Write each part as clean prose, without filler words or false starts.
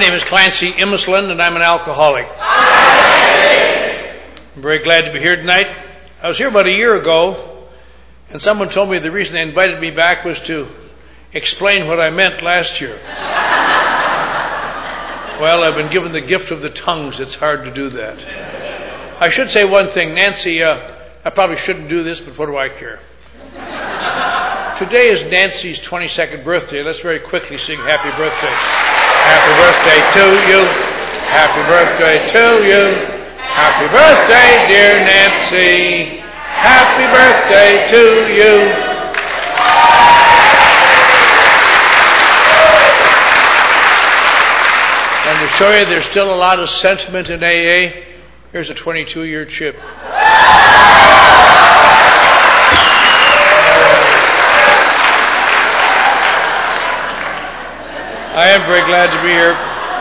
name is Clancy Immisland, and I'm an alcoholic. I'm very glad to be here tonight. I was here about a year ago, and someone told me the reason they invited me back was to explain what I meant last year. Well, I've been given the gift of the tongues. It's hard to do that. I should say one thing. Nancy, I probably shouldn't do this, but what do I care? Today is Nancy's 22nd birthday. Let's very quickly sing happy birthday. Happy birthday to you. Happy birthday to you. Happy birthday, dear Nancy. Happy birthday to you. And to show you there's still a lot of sentiment in AA, here's a 22-year chip. I am very glad to be here.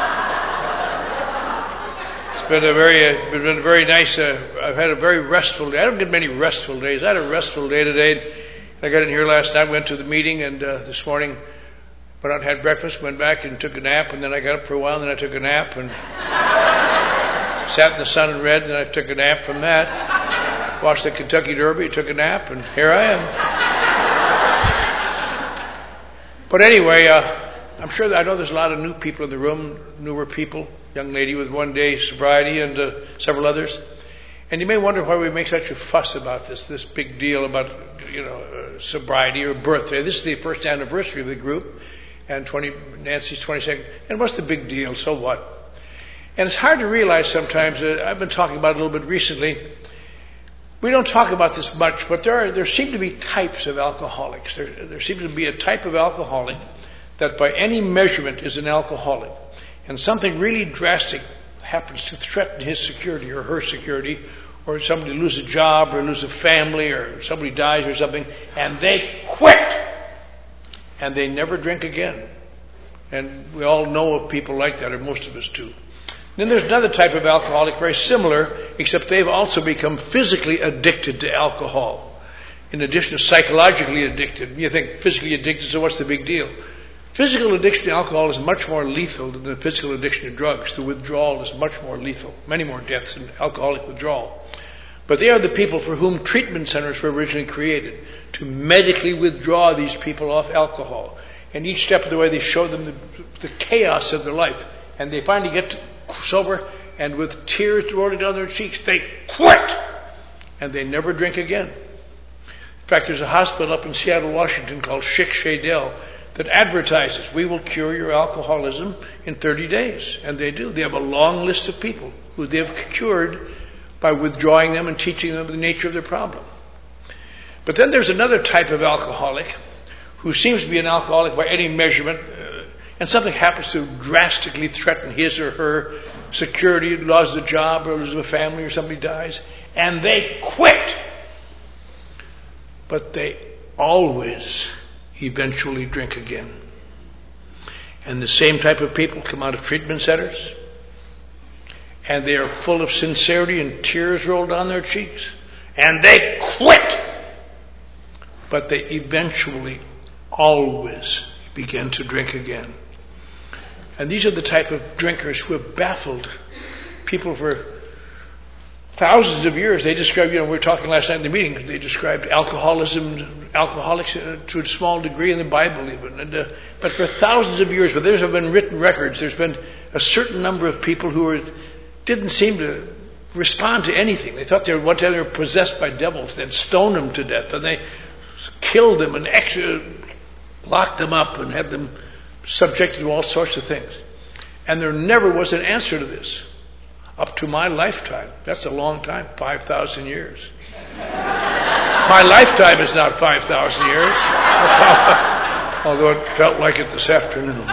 It's been a very nice. I've had a very restful day. I don't get many restful days. I had a restful day today. I got in here last night, went to the meeting, and this morning went out and had breakfast, went back and took a nap, and then I got up for a while, and then I took a nap, and sat in the sun and read, and then I took a nap from that. Watched the Kentucky Derby, took a nap, and here I am. But anyway, I'm sure that I know there's a lot of new people in the room, newer people, young lady with 1 day sobriety and several others. And you may wonder why we make such a fuss about this big deal about, sobriety or birthday. This is the first anniversary of the group, and Nancy's 22nd. And what's the big deal? So what? And it's hard to realize sometimes, I've been talking about it a little bit recently. We don't talk about this much, but there seem to be types of alcoholics. There seems to be a type of alcoholic that by any measurement is an alcoholic. And something really drastic happens to threaten his security or her security, or somebody loses a job or loses a family or somebody dies or something, and they quit. And they never drink again. And we all know of people like that, or most of us do. Then there's another type of alcoholic, very similar, except they've also become physically addicted to alcohol. In addition to psychologically addicted. You think physically addicted, so what's the big deal? Physical addiction to alcohol is much more lethal than the physical addiction to drugs. The withdrawal is much more lethal. Many more deaths than alcoholic withdrawal. But they are the people for whom treatment centers were originally created, to medically withdraw these people off alcohol. And each step of the way they show them the chaos of their life. And they finally get sober, and with tears rolling down their cheeks, they quit. And they never drink again. In fact, there's a hospital up in Seattle, Washington called Schick Shadell that advertises, we will cure your alcoholism in 30 days. And they do. They have a long list of people who they've cured by withdrawing them and teaching them the nature of their problem. But then there's another type of alcoholic who seems to be an alcoholic by any measurement, and something happens to drastically threaten his or her security, loses a job or loses a family or somebody dies, and they quit. But they always eventually drink again. And the same type of people come out of treatment centers, and they are full of sincerity and tears roll down their cheeks, and they quit. But they eventually always begin to drink again. And these are the type of drinkers who have baffled people for thousands of years. They described, we were talking last night in the meeting, they described alcoholics to a small degree in the Bible even. But for thousands of years, where there have been written records, there's been a certain number of people who didn't seem to respond to anything. They thought one time they were possessed by devils. They'd stone them to death, and they killed them and locked them up and had them subjected to all sorts of things. And there never was an answer to this. Up to my lifetime. That's a long time, 5,000 years. My lifetime is not 5,000 years. Although it felt like it this afternoon.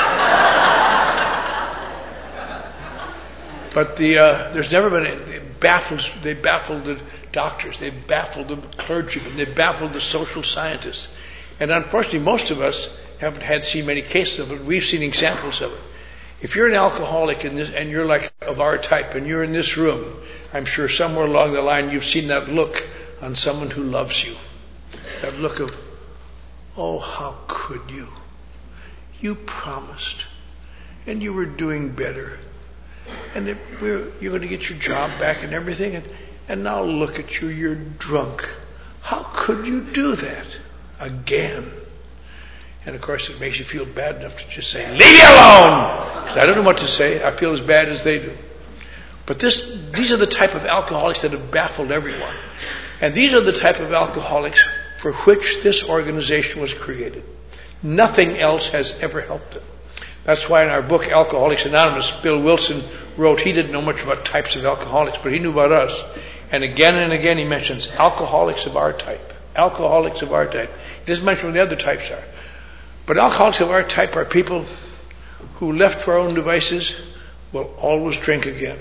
But there's never been, they baffled the doctors, they baffled the clergymen, they baffled the social scientists. And unfortunately, most of us haven't seen many cases of it. We've seen examples of it. If you're an alcoholic and you're like of our type and you're in this room, I'm sure somewhere along the line you've seen that look on someone who loves you. That look of, oh, how could you? You promised. and you were doing better. And you're going to get your job back and everything. And now look at you, you're drunk. How could you do that again? And of course it makes you feel bad enough to just say, leave me alone! Because I don't know what to say. I feel as bad as they do. But these are the type of alcoholics that have baffled everyone. And these are the type of alcoholics for which this organization was created. Nothing else has ever helped them. That's why in our book, Alcoholics Anonymous, Bill Wilson wrote, he didn't know much about types of alcoholics, but he knew about us. And again he mentions alcoholics of our type. Alcoholics of our type. He doesn't mention what the other types are. But alcoholics of our type are people who, left for our own devices, will always drink again.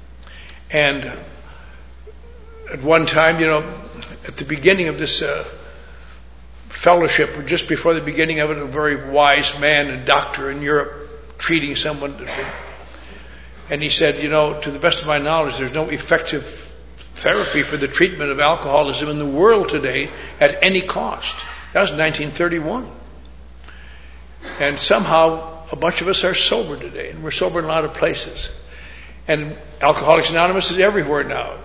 And at one time, at the beginning of this fellowship, or just before the beginning of it, a very wise man and doctor in Europe treating someone. And he said, to the best of my knowledge, there's no effective therapy for the treatment of alcoholism in the world today at any cost. That was 1931. And somehow a bunch of us are sober today, and we're sober in a lot of places. And Alcoholics Anonymous is everywhere now.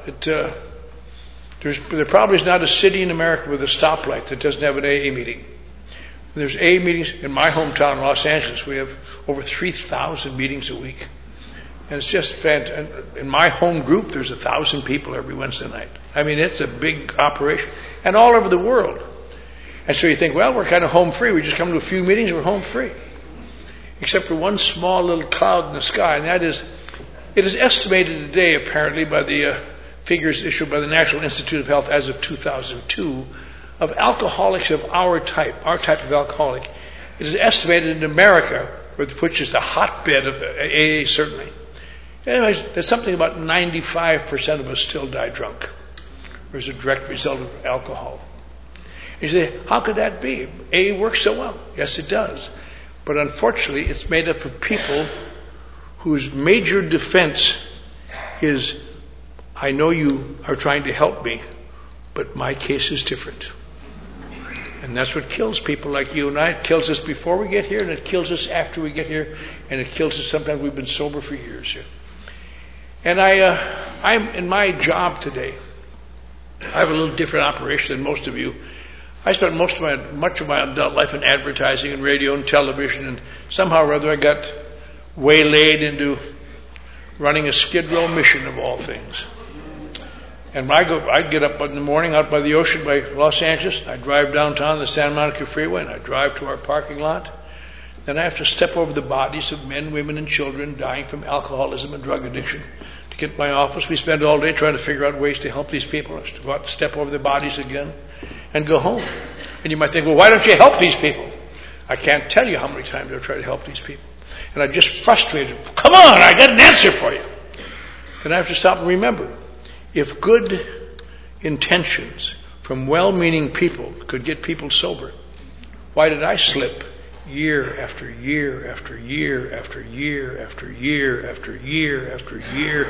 There probably is not a city in America with a stoplight that doesn't have an AA meeting. There's AA meetings in my hometown, Los Angeles. We have over 3,000 meetings a week. And it's just fantastic. In my home group, there's 1,000 people every Wednesday night. I mean, it's a big operation. And all over the world. And so you think, well, we're kind of home free. We just come to a few meetings and we're home free. Except for one small little cloud in the sky, and that is, it is estimated today, apparently, by the figures issued by the National Institute of Health as of 2002, of alcoholics of our type of alcoholic. It is estimated in America, which is the hotbed of AA, certainly. Anyways, there's something about 95% of us still die drunk, or as a direct result of alcohol. And you say, how could that be? AA works so well. Yes, it does. But unfortunately, it's made up of people whose major defense is, I know you are trying to help me, but my case is different. And that's what kills people like you and I. It kills us before we get here, and it kills us after we get here, and it kills us sometimes we've been sober for years here. And I'm in my job today. I have a little different operation than most of you. I spent much of my adult life in advertising and radio and television, and somehow or other I got waylaid into running a Skid Row mission of all things. And I'd get up in the morning out by the ocean by Los Angeles. I'd drive downtown the Santa Monica Freeway, and I'd drive to our parking lot. Then I have to step over the bodies of men, women, and children dying from alcoholism and drug addiction. To get to my office, we spend all day trying to figure out ways to help these people. I go out, step over the bodies again, and go home. And you might think, well, why don't you help these people? I can't tell you how many times I've tried to help these people. And I'm just frustrated. Come on, I got an answer for you. And I have to stop and remember, if good intentions from well-meaning people could get people sober, why did I slip year after year after year after year after year after year after year?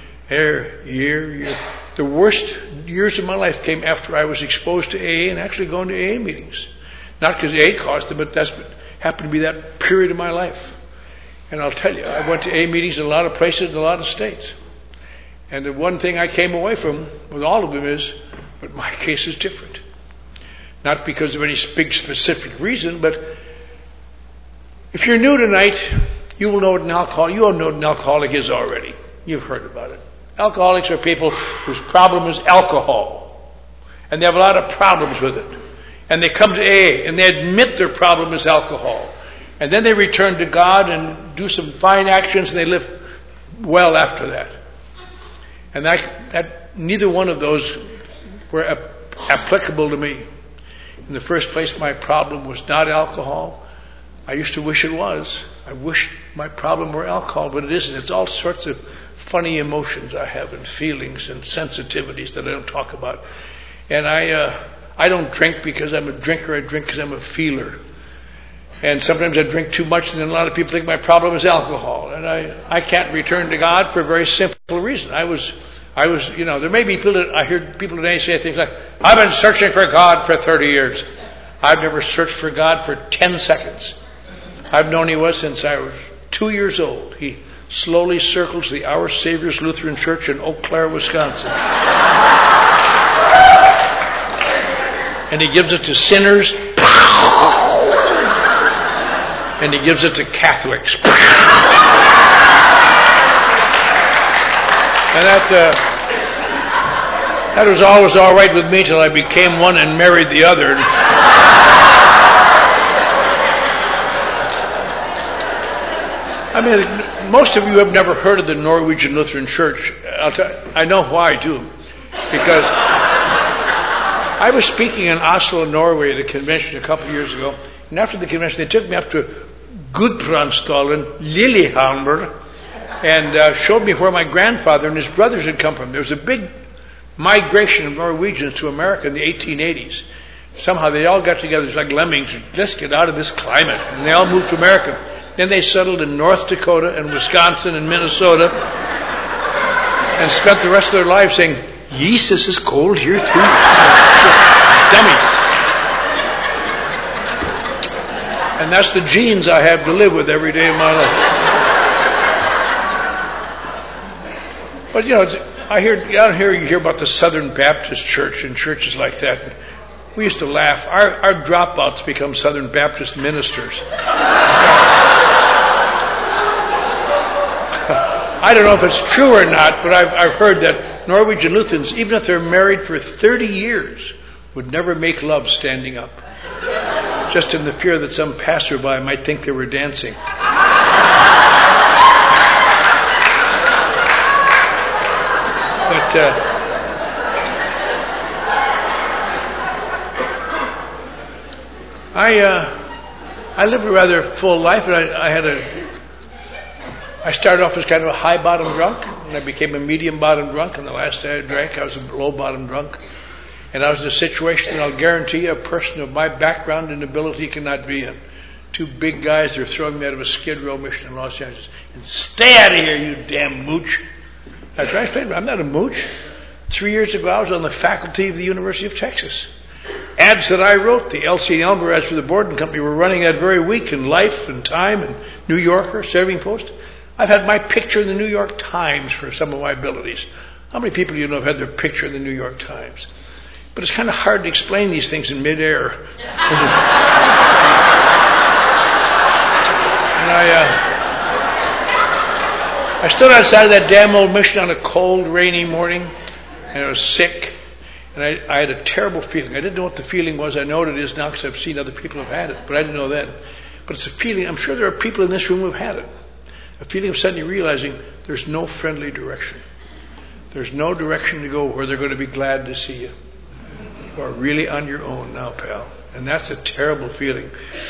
The worst years of my life came after I was exposed to AA and actually going to AA meetings. Not because AA caused them, but that's what happened to be that period of my life. And I'll tell you, I went to AA meetings in a lot of places in a lot of states. And the one thing I came away from with all of them is, but my case is different. Not because of any big specific reason, but if you're new tonight, you will know what an alcoholic is already. You've heard about it. Alcoholics are people whose problem is alcohol. And they have a lot of problems with it. And they come to AA and they admit their problem is alcohol. And then they return to God and do some fine actions and they live well after that. And that neither one of those were applicable to me. In the first place, my problem was not alcohol. I used to wish it was. I wish my problem were alcohol, but it isn't. It's all sorts of funny emotions I have and feelings and sensitivities that I don't talk about. And I don't drink because I'm a drinker. I drink because I'm a feeler. And sometimes I drink too much, and then a lot of people think my problem is alcohol. And I can't return to God for a very simple reason. I was, there may be people that I hear people today say things like, I've been searching for God for 30 years. I've never searched for God for 10 seconds. I've known He was since I was 2 years old. He slowly circles the Our Savior's Lutheran Church in Eau Claire, Wisconsin. And he gives it to sinners. And he gives it to Catholics. And that was always all right with me till I became one and married the other. I mean, most of you have never heard of the Norwegian Lutheran Church. I know why, too. Because I was speaking in Oslo, Norway at a convention a couple of years ago. And after the convention, they took me up to Gudbrandsdalen, Lillehammer, and showed me where my grandfather and his brothers had come from. There was a big migration of Norwegians to America in the 1880s. Somehow they all got together, it's like lemmings, let's get out of this climate. And they all moved to America. Then they settled in North Dakota and Wisconsin and Minnesota and spent the rest of their lives saying, Jesus is cold here too. Dummies. And that's the genes I have to live with every day of my life. But down here you hear about the Southern Baptist Church and churches like that. We used to laugh. Our dropouts become Southern Baptist ministers. I don't know if it's true or not, but I've heard that Norwegian Lutherans, even if they're married for 30 years, would never make love standing up. Just in the fear that some passerby might think they were dancing. But I lived a rather full life, and I started off as kind of a high-bottom drunk, and I became a medium-bottom drunk, and the last day I drank, I was a low-bottom drunk. And I was in a situation that I'll guarantee you a person of my background and ability cannot be in. Two big guys, they're throwing me out of a Skid Row mission in Los Angeles. And stay out of here, you damn mooch. I tried to explain, I'm not a mooch. 3 years ago, I was on the faculty of the University of Texas. Ads that I wrote, the L.C. Elmer ads for the Borden Company, were running that very week in Life and Time and New Yorker, Saving Post. I've had my picture in the New York Times for some of my abilities. How many people do you know have had their picture in the New York Times? But it's kind of hard to explain these things in midair. And I stood outside of that damn old mission on a cold, rainy morning, and I was sick, and I had a terrible feeling. I didn't know what the feeling was. I know what it is now because I've seen other people have had it, but I didn't know then. But it's a feeling, I'm sure there are people in this room who have had it. A feeling of suddenly realizing there's no friendly direction. There's no direction to go where they're going to be glad to see you. You are really on your own now, pal. And that's a terrible feeling.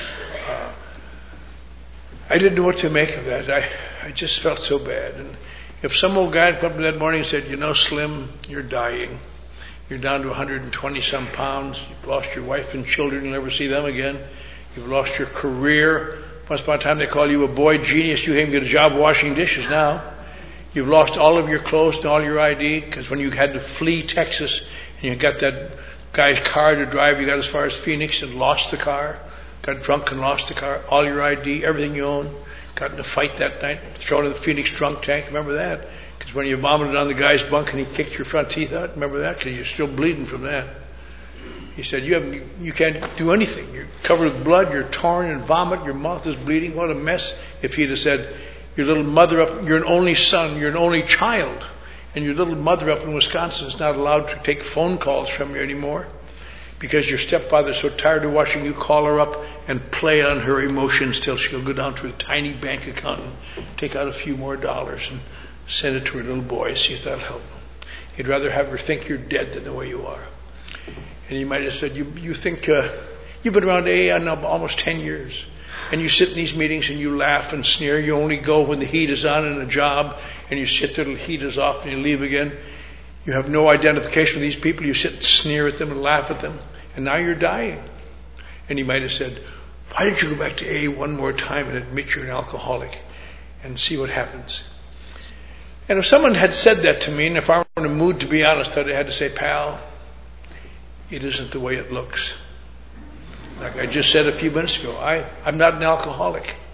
I didn't know what to make of that. I just felt so bad. And if some old guy had come up to that morning and said, Slim, you're dying. You're down to 120 some pounds. You've lost your wife and children. You'll never see them again. You've lost your career. Once upon a time they call you a boy genius. You can't get a job washing dishes now. You've lost all of your clothes and all your ID because when you had to flee Texas and you got that guy's car to drive, you got as far as Phoenix and lost the car, got drunk and lost the car, all your ID, everything you own, got in a fight that night, thrown in the Phoenix drunk tank. Remember that? Because when you vomited on the guy's bunk and he kicked your front teeth out, remember that? Because you're still bleeding from that. He said, you can't do anything. You're covered with blood, you're torn and vomit, your mouth is bleeding. What a mess. If he'd have said, your little mother up, you're an only son, you're an only child, and your little mother up in Wisconsin is not allowed to take phone calls from you anymore because your stepfather's so tired of watching you call her up and play on her emotions till she'll go down to a tiny bank account and take out a few more dollars and send it to her little boy, see if that'll help him. He'd rather have her think you're dead than the way you are. And he might have said, you think, you've been around AA now almost 10 years. And you sit in these meetings and you laugh and sneer. You only go when the heat is on in a job, and you sit till the heat is off and you leave again. You have no identification with these people. You sit and sneer at them and laugh at them. And now you're dying. And he might have said, why don't you go back to AA one more time and admit you're an alcoholic and see what happens? And if someone had said that to me, and if I were in a mood to be honest, I'd have had to say, pal, it isn't the way it looks. Like I just said a few minutes ago, I'm not an alcoholic.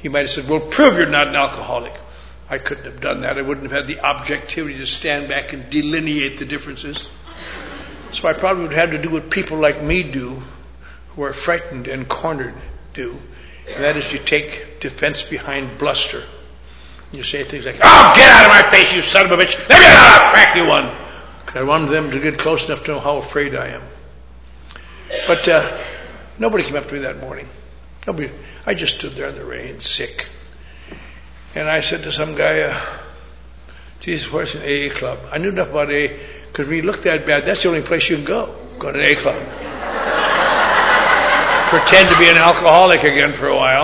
He might have said, well, prove you're not an alcoholic. I couldn't have done that. I wouldn't have had the objectivity to stand back and delineate the differences. So I probably would have to do what people like me do, who are frightened and cornered, do. And that is you take defense behind bluster. You say things like, oh, get out of my face, you son of a bitch. Let me out, I'll crack you one. I want them to get close enough to know how afraid I am. But nobody came up to me that morning. Nobody. I just stood there in the rain, sick. And I said to some guy, Jesus, where's an AA club? I knew enough about AA, because when you look that bad, that's the only place you can go. Go to an AA club. Pretend to be an alcoholic again for a while.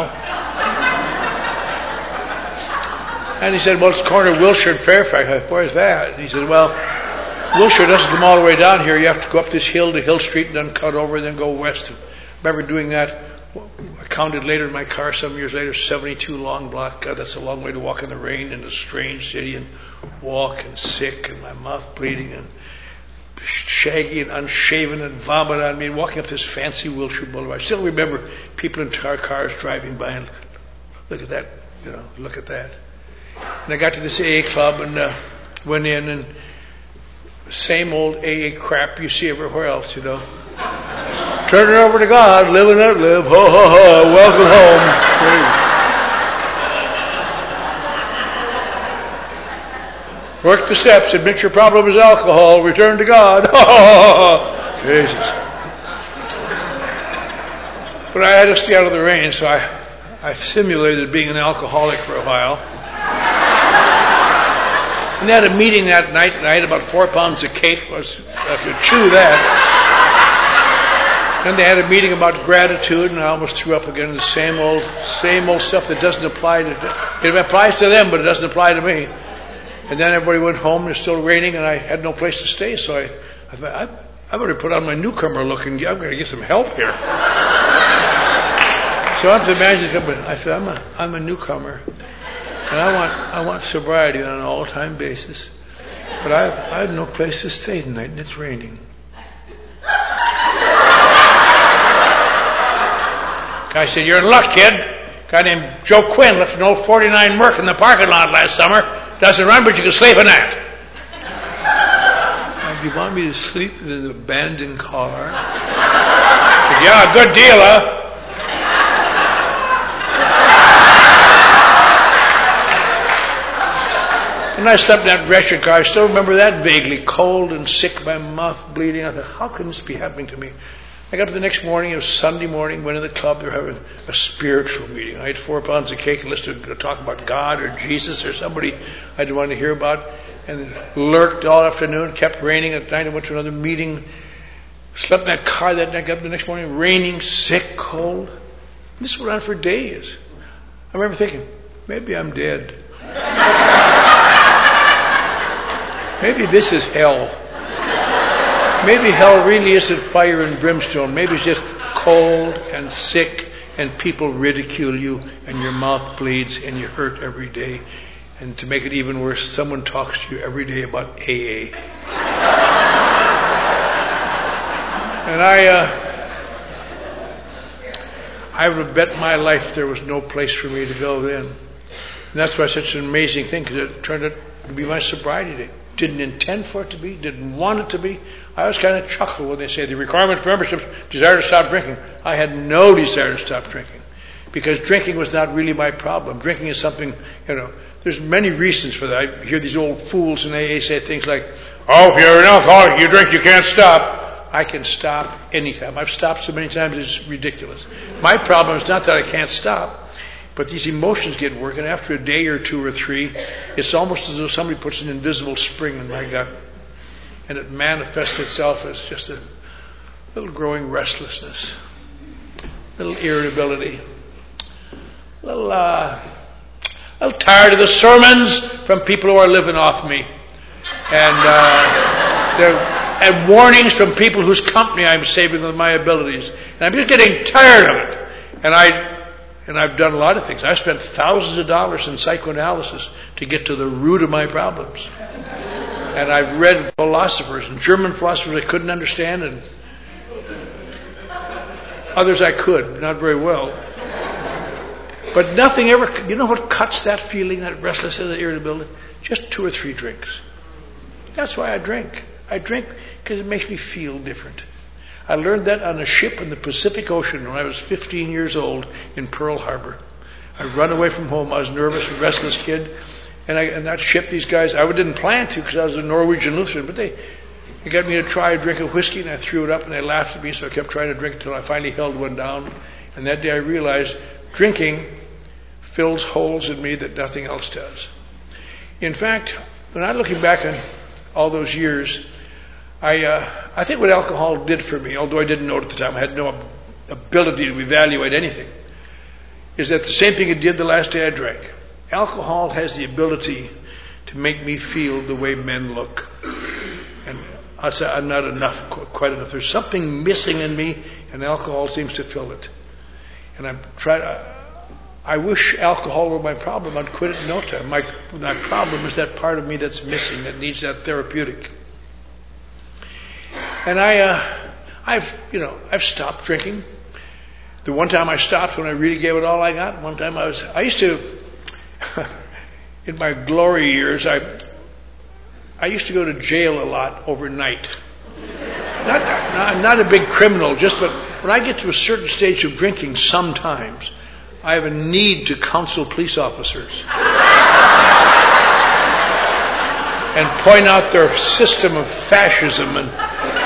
And he said, well, it's corner of Wilshire and Fairfax. I said, where's that? And he said, well, Wilshire doesn't come all the way down here. You have to go up this hill to Hill Street and then cut over and then go west. I remember doing that. I counted later in my car some years later, 72 long blocks. God, that's a long way to walk in the rain in a strange city and walk and sick and my mouth bleeding and shaggy and unshaven and vomit on me and walking up this fancy Wilshire Boulevard. I still remember people in cars driving by and look at that, look at that. And I got to this AA club and went in and same old AA crap you see everywhere else, Turn it over to God, live and let live, ho, ho, ho, welcome home. Work the steps, admit your problem is alcohol, return to God, ho, ho, ho, ho. Jesus. But I had to stay out of the rain, so I simulated being an alcoholic for a while. And they had a meeting that night, and I ate about 4 pounds of cake. I could chew that. Then they had a meeting about gratitude, and I almost threw up again. The same old stuff that doesn't apply to. It applies to them, but it doesn't apply to me. And then everybody went home. It was still raining, and I had no place to stay. So I thought, I better put on my newcomer look, and I'm going to get some help here. So I'm the manager. I said, I'm a newcomer. And I want sobriety on an all-time basis. But I have no place to stay tonight, and it's raining. Guy said, you're in luck, kid. A guy named Joe Quinn left an old 49 Merc in the parking lot last summer. Doesn't run, but you can sleep in that. You want me to sleep in an abandoned car? I said, yeah, good deal, huh? And I slept in that wretched car. I still remember that vaguely. Cold and sick, my mouth bleeding. I thought, how can this be happening to me? I got up the next morning. It was Sunday morning. Went to the club. They were having a spiritual meeting. I ate 4 pounds of cake and listened to talk about God or Jesus or somebody I didn't want to hear about. And lurked all afternoon. Kept raining at night. I went to another meeting. Slept in that car that night. Got up the next morning. Raining, sick, cold. And this went on for days. I remember thinking, maybe I'm dead. Maybe this is hell. Maybe hell really isn't fire and brimstone. Maybe it's just cold and sick and people ridicule you and your mouth bleeds and you hurt every day. And to make it even worse, someone talks to you every day about AA. And I would bet my life there was no place for me to go then. And that's why it's such an amazing thing, because it turned out to be my sobriety day. Didn't intend for it to be, didn't want it to be. I always kind of chuckle when they say the requirement for membership is desire to stop drinking. I had no desire to stop drinking because drinking was not really my problem. Drinking is something, there's many reasons for that. I hear these old fools in AA say things like, oh, if you're an alcoholic, you drink, you can't stop. I can stop anytime. I've stopped so many times it's ridiculous. My problem is not that I can't stop. But these emotions get working. After a day or 2 or 3, it's almost as though somebody puts an invisible spring in my gut. And it manifests itself as just a little growing restlessness, a little irritability, a little tired of the sermons from people who are living off me. And warnings from people whose company I'm saving with my abilities. And I'm just getting tired of it. And I've done a lot of things. I've spent thousands of dollars in psychoanalysis to get to the root of my problems. And I've read philosophers, and German philosophers I couldn't understand, and others I could, not very well. But nothing ever, you know what cuts that feeling, that restlessness, that irritability? Just 2 or 3 drinks. That's why I drink. I drink because it makes me feel different. I learned that on a ship in the Pacific Ocean when I was 15 years old in Pearl Harbor. I run away from home. I was a nervous, restless kid. And that ship, these guys, I didn't plan to because I was a Norwegian Lutheran, but they got me to try a drink of whiskey, and I threw it up, and they laughed at me, so I kept trying to drink until I finally held one down. And that day I realized drinking fills holes in me that nothing else does. In fact, when I'm looking back on all those years, I think what alcohol did for me, although I didn't know it at the time, I had no ability to evaluate anything, is that the same thing it did the last day I drank. Alcohol has the ability to make me feel the way men look. And I say I'm not enough, quite enough. There's something missing in me, and alcohol seems to fill it. And I wish alcohol were my problem. I'd quit it in no time. My problem is that part of me that's missing, that needs that therapeutic. And I've stopped drinking. The one time I stopped when I really gave it all I got, one time I used to, in my glory years, I used to go to jail a lot overnight. I'm not a big criminal, but when I get to a certain stage of drinking, sometimes I have a need to counsel police officers and point out their system of fascism. And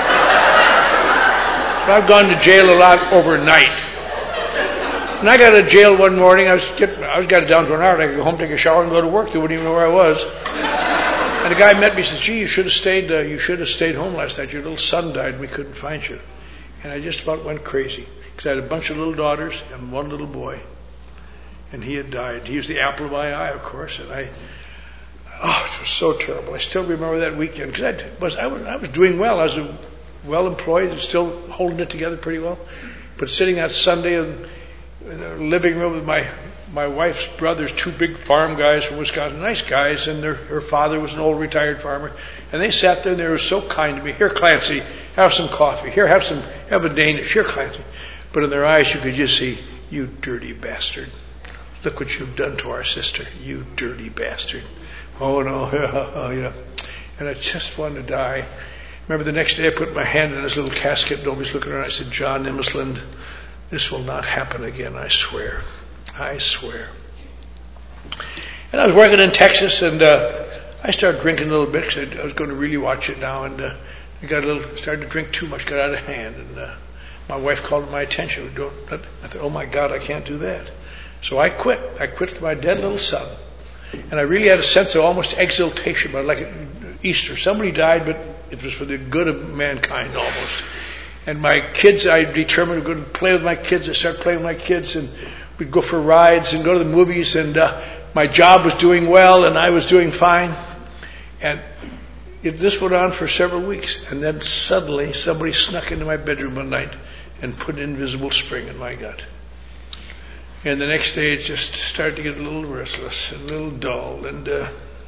so I've gone to jail a lot overnight. When I got to jail one morning, I got it down to an hour, and I could go home, take a shower, and go to work. They wouldn't even know where I was. And the guy met me and said, "Gee, you should have stayed home last night. Your little son died, and we couldn't find you." And I just about went crazy because I had a bunch of little daughters and one little boy, and he had died. He was the apple of my eye, of course, and it was so terrible. I still remember that weekend because I was doing well. I was well employed and still holding it together pretty well. But sitting that Sunday in the living room with my wife's brothers, 2 big farm guys from Wisconsin, nice guys, and her father was an old retired farmer, and they sat there and they were so kind to me. "Here, Clancy, have some coffee. Here, have a Danish. Here, Clancy." But in their eyes you could just see, "You dirty bastard. Look what you've done to our sister. You dirty bastard." Oh no, yeah. And I just wanted to die. Remember the next day I put my hand in this little casket, nobody's looking around. I said, "John Immisland, this will not happen again, I swear. I swear." And I was working in Texas, and I started drinking a little bit because I was going to really watch it now, and I started to drink too much, got out of hand, and my wife called my attention. I thought, "Oh my God, I can't do that." So I quit. I quit for my dead little son. And I really had a sense of almost exultation, but like Easter. Somebody died, but it was for the good of mankind almost. And my kids, I determined to go and play with my kids. I started playing with my kids, and we'd go for rides and go to the movies, and my job was doing well, and I was doing fine. And this went on for several weeks, and then suddenly somebody snuck into my bedroom one night and put an invisible spring in my gut. And the next day it just started to get a little restless and a little dull and a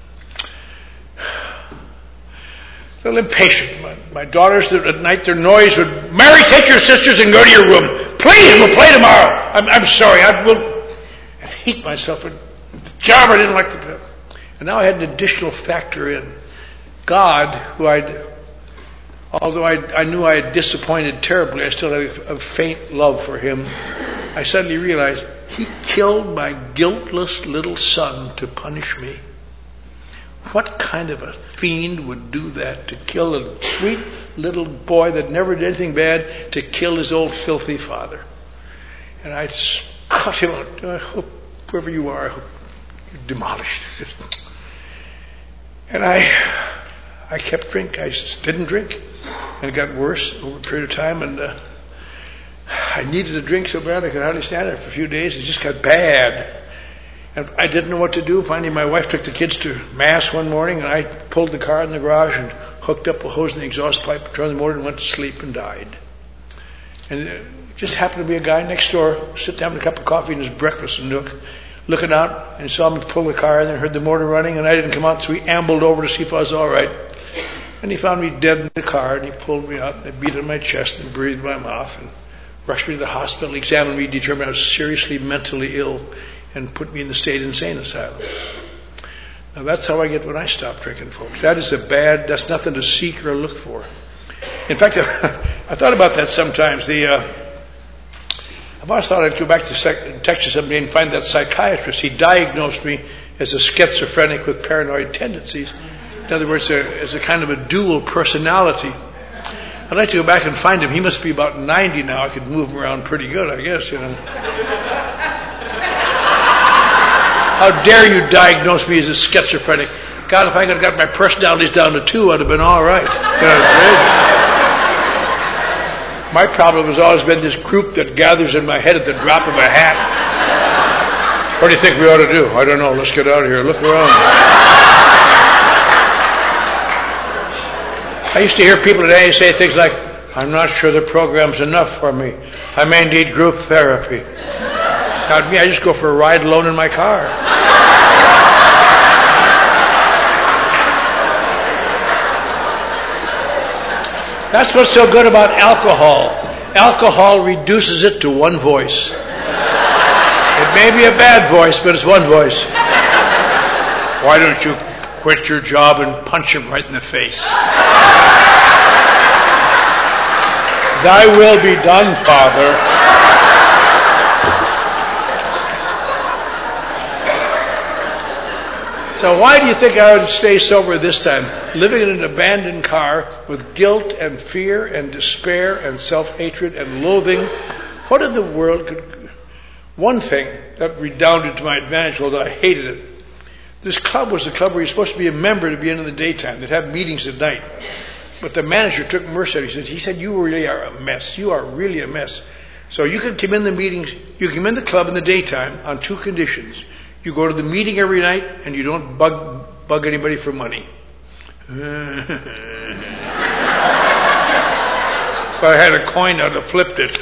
little impatient. My daughters, at night, their noise would, "Mary, take your sisters and go to your room. Please, we'll play tomorrow. I'm sorry, I'd hate myself for the job I didn't like to do." And now I had an additional factor in. God, although I knew I had disappointed terribly, I still had a faint love for him. I suddenly realized he killed my guiltless little son to punish me. What kind of a fiend would do that, to kill a sweet little boy that never did anything bad, to kill his old filthy father? And I cut him out. I hope, whoever you are, I hope you're demolished. And I kept drinking. I just didn't drink. And it got worse over a period of time, and I needed a drink so bad I could hardly stand it for a few days. It just got bad. And I didn't know what to do. Finally, my wife took the kids to Mass one morning, and I pulled the car in the garage and hooked up a hose in the exhaust pipe, turned the motor, and went to sleep and died. And it just happened to be a guy next door, sitting having a cup of coffee in his breakfast nook, looking out, and saw me pull the car, and then heard the motor running, and I didn't come out, so he ambled over to see if I was all right. And he found me dead in the car, and he pulled me out, and they beat on my chest and breathed in my mouth, and rushed me to the hospital, examined me, determined I was seriously mentally ill. and put me in the state insane asylum. Now that's how I get when I stop drinking, folks. That's nothing to seek or look for. In fact, I thought about that sometimes. I've always thought I'd go back to Texas someday and find that psychiatrist. He diagnosed me as a schizophrenic with paranoid tendencies. In other words, as a kind of a dual personality. I'd like to go back and find him. He must be about 90 now. I could move him around pretty good, I guess, How dare you diagnose me as a schizophrenic? God, if I could have got my personalities down to 2, I'd have been all right. My problem has always been this group that gathers in my head at the drop of a hat. What do you think we ought to do? I don't know. Let's get out of here. Look around. I used to hear people today say things like, I'm not sure the program's enough for me. I may need group therapy. Now, me, I just go for a ride alone in my car. That's what's so good about alcohol. Alcohol reduces it to one voice. It may be a bad voice, but it's one voice. Why don't you quit your job and punch him right in the face? Thy will be done, Father. So why do you think I would stay sober this time? Living in an abandoned car with guilt and fear and despair and self-hatred and loathing. What in the world could... One thing that redounded to my advantage, although I hated it, this club was the club where you're supposed to be a member to be in the daytime. They'd have meetings at night. But the manager took mercy at it. He said, you really are a mess. You are really a mess. So you can come in the meetings, you come in the club in the daytime on 2 conditions. You go to the meeting every night and you don't bug anybody for money. If I had a coin, I'd have flipped it.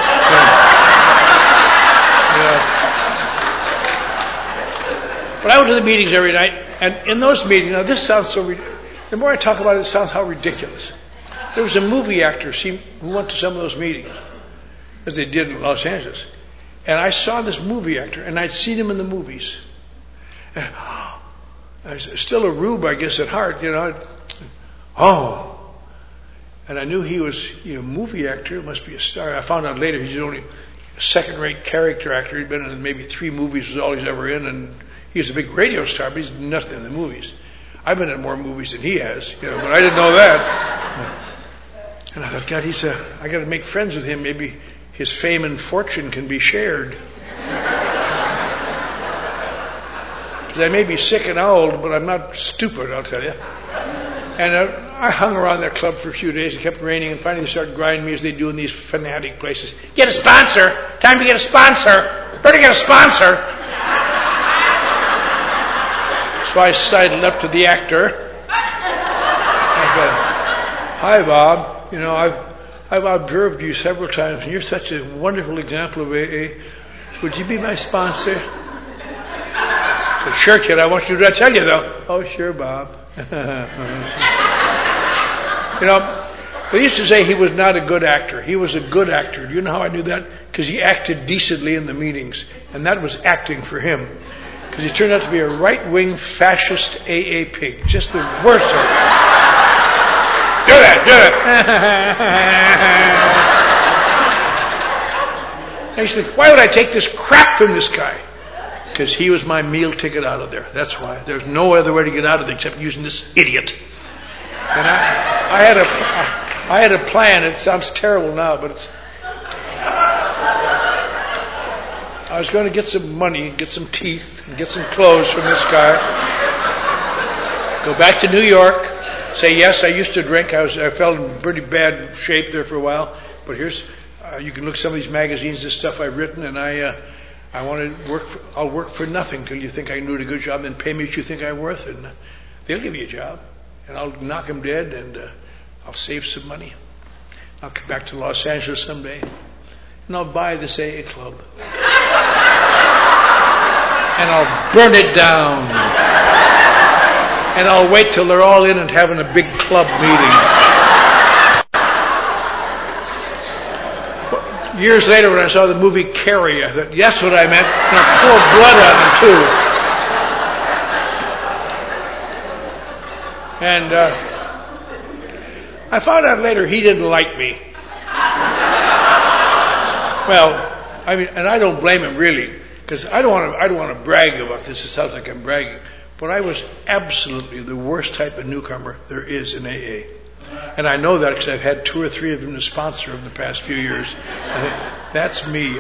But I went to the meetings every night, and in those meetings, now this sounds so ridiculous. The more I talk about it, it sounds how ridiculous. There was a movie actor who went to some of those meetings, as they did in Los Angeles. And I saw this movie actor, and I'd seen him in the movies. And, I was still a rube, I guess, at heart, And I knew he was, movie actor, must be a star. I found out later he's only a second-rate character actor. He'd been in maybe 3 movies, was all he's ever in, and he's a big radio star, but he's nothing in the movies. I've been in more movies than he has, but I didn't know that. And I thought, God, I got to make friends with him. Maybe his fame and fortune can be shared. Because I may be sick and old, but I'm not stupid, I'll tell you. And I hung around that club for a few days. It kept raining, and finally they started grinding me as they do in these fanatic places. Get a sponsor! Time to get a sponsor! Better get a sponsor! So I sidled up to the actor. I said, hi, Bob. I've observed you several times, and you're such a wonderful example of AA. Would you be my sponsor? I said, sure, kid. I want you to do that. I tell you, though. Oh, sure, Bob. They used to say he was not a good actor. He was a good actor. Do you know how I knew that? Because he acted decently in the meetings, and that was acting for him. Because he turned out to be a right-wing fascist AA pig. Just the worst of it. Do that. I used to think, why would I take this crap from this guy? Because he was my meal ticket out of there. That's why. There's no other way to get out of it except using this idiot. And I had a plan. It sounds terrible now, but I was going to get some money, get some teeth, and get some clothes from this guy. Go back to New York. Say, yes, I used to drink. I felt in pretty bad shape there for a while. But here's, you can look at some of these magazines, this stuff I've written, and I want to work. I'll work for nothing till you think I can do a good job, and then pay me what you think I'm worth, and they'll give you a job, and I'll knock them dead, and I'll save some money. I'll come back to Los Angeles someday, and I'll buy this AA club, and I'll burn it down. And I'll wait till they're all in and having a big club meeting. Years later, when I saw the movie Carrie, I thought, that's what I meant. And I poured blood on him, too. And I found out later he didn't like me. Well, I mean, and I don't blame him, really, because I don't want to brag about this. It sounds like I'm bragging. But I was absolutely the worst type of newcomer there is in AA. And I know that because I've had 2 or 3 of them to sponsor in the past few years. I think, that's me.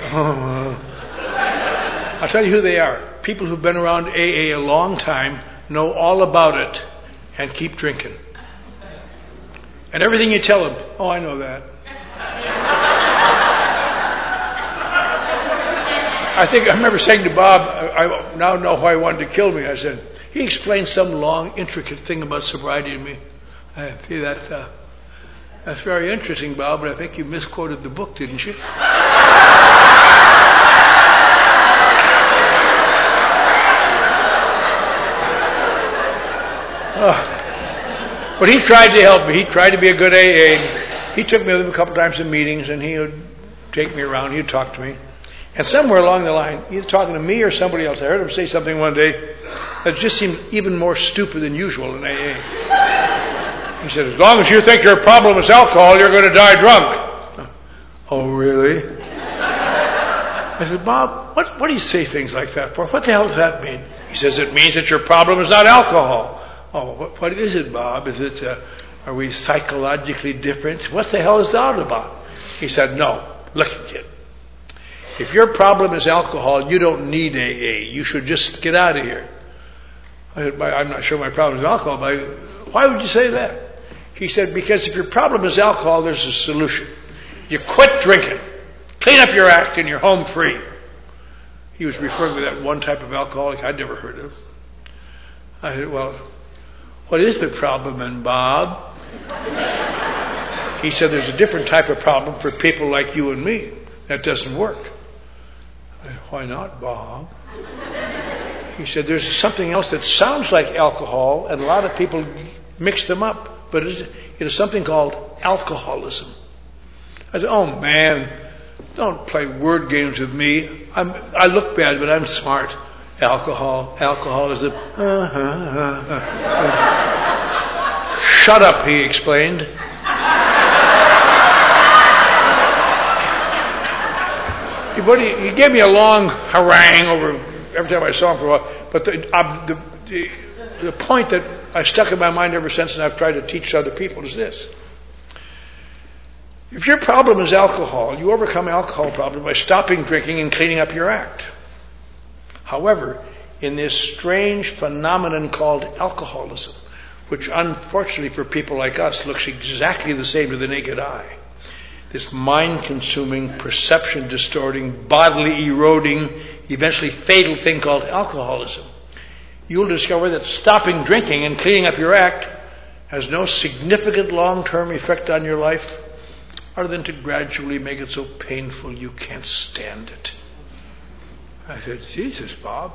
I'll tell you who they are. People who've been around AA a long time, know all about it, and keep drinking. And everything you tell them, I know that. I remember saying to Bob, I now know why he wanted to kill me. I said, he explained some long, intricate thing about sobriety to me. I see that's very interesting, Bob, but I think you misquoted the book, didn't you? But he tried to help me. He tried to be a good AA. He took me with him a couple times to meetings, and he would take me around. He would talk to me. And somewhere along the line, either talking to me or somebody else, I heard him say something one day that just seemed even more stupid than usual in AA. He said, as long as you think your problem is alcohol, you're going to die drunk. Oh, really? I said, Bob, what do you say things like that for? What the hell does that mean? He says, it means that your problem is not alcohol. Oh, what is it, Bob? Is it, are we psychologically different? What the hell is that about? He said, no, look, kid. If your problem is alcohol, you don't need AA. You should just get out of here. I'm not sure my problem is alcohol, but why would you say that? He said, because if your problem is alcohol, there's a solution. You quit drinking. Clean up your act and you're home free. He was referring to that one type of alcoholic I'd never heard of. I said, well, what is the problem then, Bob? He said, there's a different type of problem for people like you and me. That doesn't work. I said, why not, Bob? He said, there's something else that sounds like alcohol, and a lot of people mix them up, but it is something called alcoholism. I said, oh man, don't play word games with me. I look bad, but I'm smart. Alcoholism. Shut up, he explained. He gave me a long harangue over every time I saw him for a while. But the point that I stuck in my mind ever since, and I've tried to teach other people, is this. If your problem is alcohol, you overcome alcohol problem by stopping drinking and cleaning up your act. However, in this strange phenomenon called alcoholism, which unfortunately for people like us looks exactly the same to the naked eye, this mind-consuming, perception-distorting, bodily eroding, eventually fatal thing called alcoholism, you'll discover that stopping drinking and cleaning up your act has no significant long-term effect on your life other than to gradually make it so painful you can't stand it. I said, Jesus, Bob.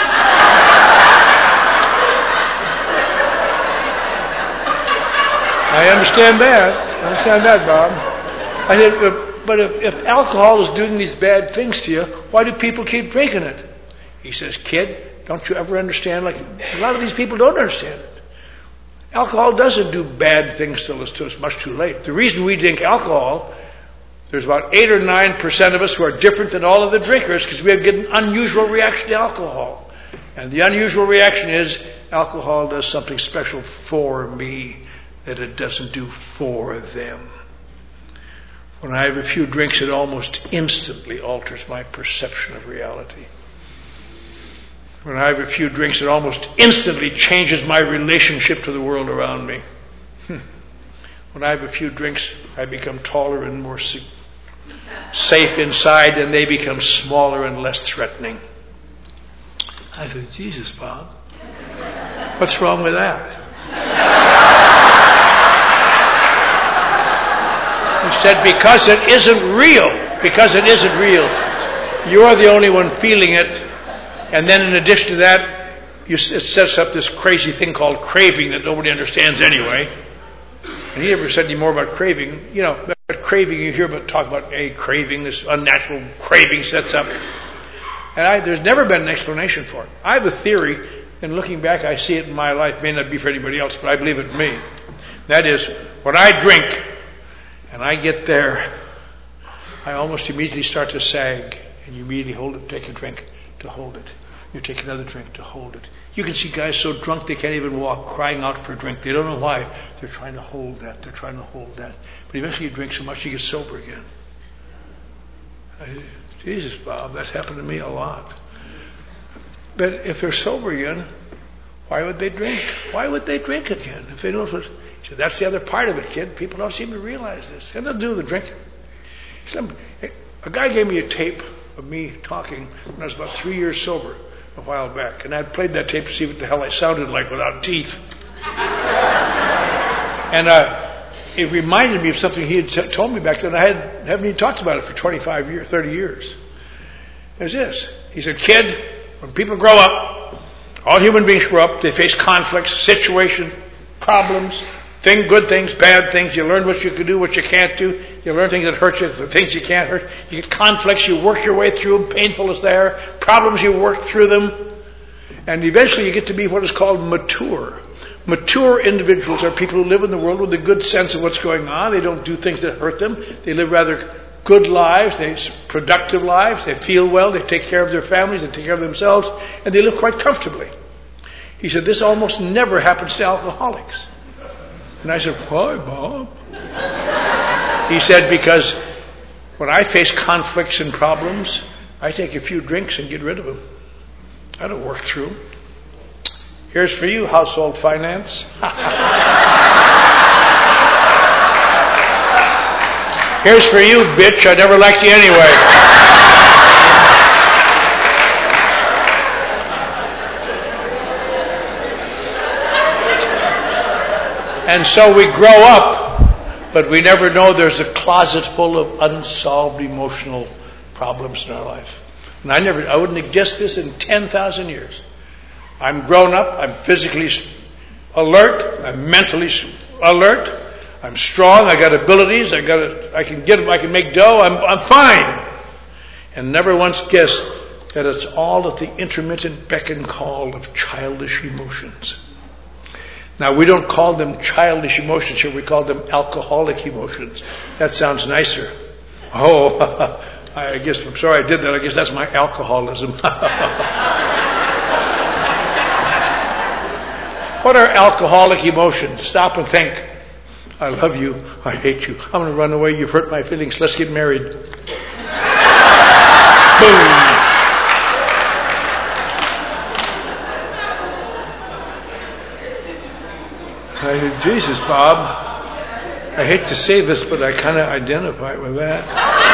I understand that, Bob. I said, but if alcohol is doing these bad things to you, why do people keep drinking it? He says, kid, don't you ever understand? Like, a lot of these people don't understand it. Alcohol doesn't do bad things till it's much too late. The reason we drink alcohol, there's about 8 or 9% of us who are different than all of the drinkers because we have an unusual reaction to alcohol. And the unusual reaction is alcohol does something special for me that it doesn't do for them. When I have a few drinks, it almost instantly alters my perception of reality. When I have a few drinks, it almost instantly changes my relationship to the world around me. When I have a few drinks, I become taller and more safe inside, and they become smaller and less threatening. I said, Jesus, Bob, what's wrong with that? He said, because it isn't real. Because it isn't real. You're the only one feeling it. And then in addition to that, it sets up this crazy thing called craving that nobody understands anyway. And he never said any more about craving. But craving, you hear about talk about a craving, this unnatural craving sets up. And there's never been an explanation for it. I have a theory, and looking back, I see it in my life. May not be for anybody else, but I believe it in me. That is, when I drink and I get there, I almost immediately start to sag, and you immediately hold it, take a drink to hold it. You take another drink to hold it. You can see guys so drunk they can't even walk, crying out for a drink. They don't know why. They're trying to hold that. They're trying to hold that. But eventually you drink so much you get sober again. Jesus, Bob, that's happened to me a lot. But if they're sober again, why would they drink? Why would they drink again? If they don't, so that's the other part of it, kid. People don't seem to realize this. It has nothing to do with the drinking. A guy gave me a tape of me talking when I was about 3 years sober a while back. And I played that tape to see what the hell I sounded like without teeth. And it reminded me of something he had told me back then. I haven't even talked about it for 25 years, 30 years. There's this. He said, kid, when people grow up, all human beings grow up, they face conflicts, situations, problems, good things, bad things. You learn what you can do, what you can't do. You learn things that hurt you, the things you can't hurt. You get conflicts, you work your way through them, painful as they are. Problems, you work through them. And eventually you get to be what is called mature. Mature individuals are people who live in the world with a good sense of what's going on. They don't do things that hurt them. They live rather good lives, productive lives. They feel well, they take care of their families, they take care of themselves, and they live quite comfortably. He said, this almost never happens to alcoholics. And I said, why, Bob? He said, because when I face conflicts and problems, I take a few drinks and get rid of them. I don't work through them. Here's for you, household finance. Here's for you, bitch. I never liked you anyway. And so we grow up, but we never know there's a closet full of unsolved emotional problems in our life. And I wouldn't have guessed this in 10,000 years. I'm grown up, I'm physically alert, I'm mentally alert, I'm strong, I got abilities, I can make dough, I'm fine. And never once guessed that it's all at the intermittent beck and call of childish emotions. Now, we don't call them childish emotions here, we call them alcoholic emotions. That sounds nicer. Oh, I guess, I'm sorry I did that, I guess that's my alcoholism. What are alcoholic emotions? Stop and think. I love you, I hate you, I'm going to run away, you've hurt my feelings, let's get married. Boom! I said, Jesus, Bob, I hate to say this, but I kind of identify with that.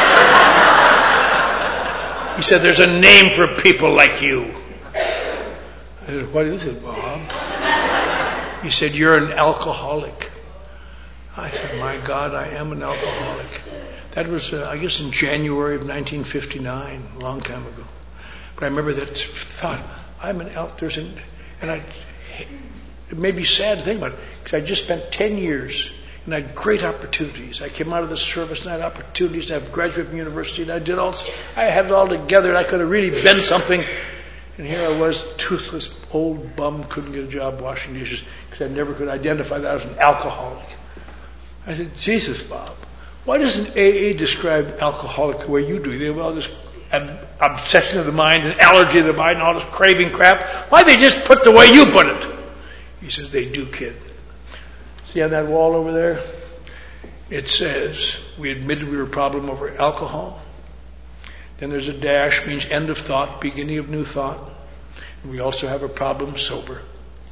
He said, there's a name for people like you. I said, what is it, Bob? He said, you're an alcoholic. I said, my God, I am an alcoholic. That was, I guess, in January of 1959, a long time ago. But I remember that thought, I'm an alcoholic, and it made me sad to think about it, because I just spent 10 years and I had great opportunities. I came out of the service and I had opportunities to have graduate from university, and I had it all together, and I could have really been something. And here I was, toothless, old bum, couldn't get a job washing dishes because I never could identify that as an alcoholic. I said, Jesus, Bob, why doesn't AA describe alcoholic the way you do? They have all this obsession of the mind and allergy of the mind and all this craving crap. Why they just put the way you put it? He says, they do, kid. See on that wall over there? It says, we admitted we were a problem over alcohol. Then there's a dash, means end of thought, beginning of new thought. And we also have a problem sober.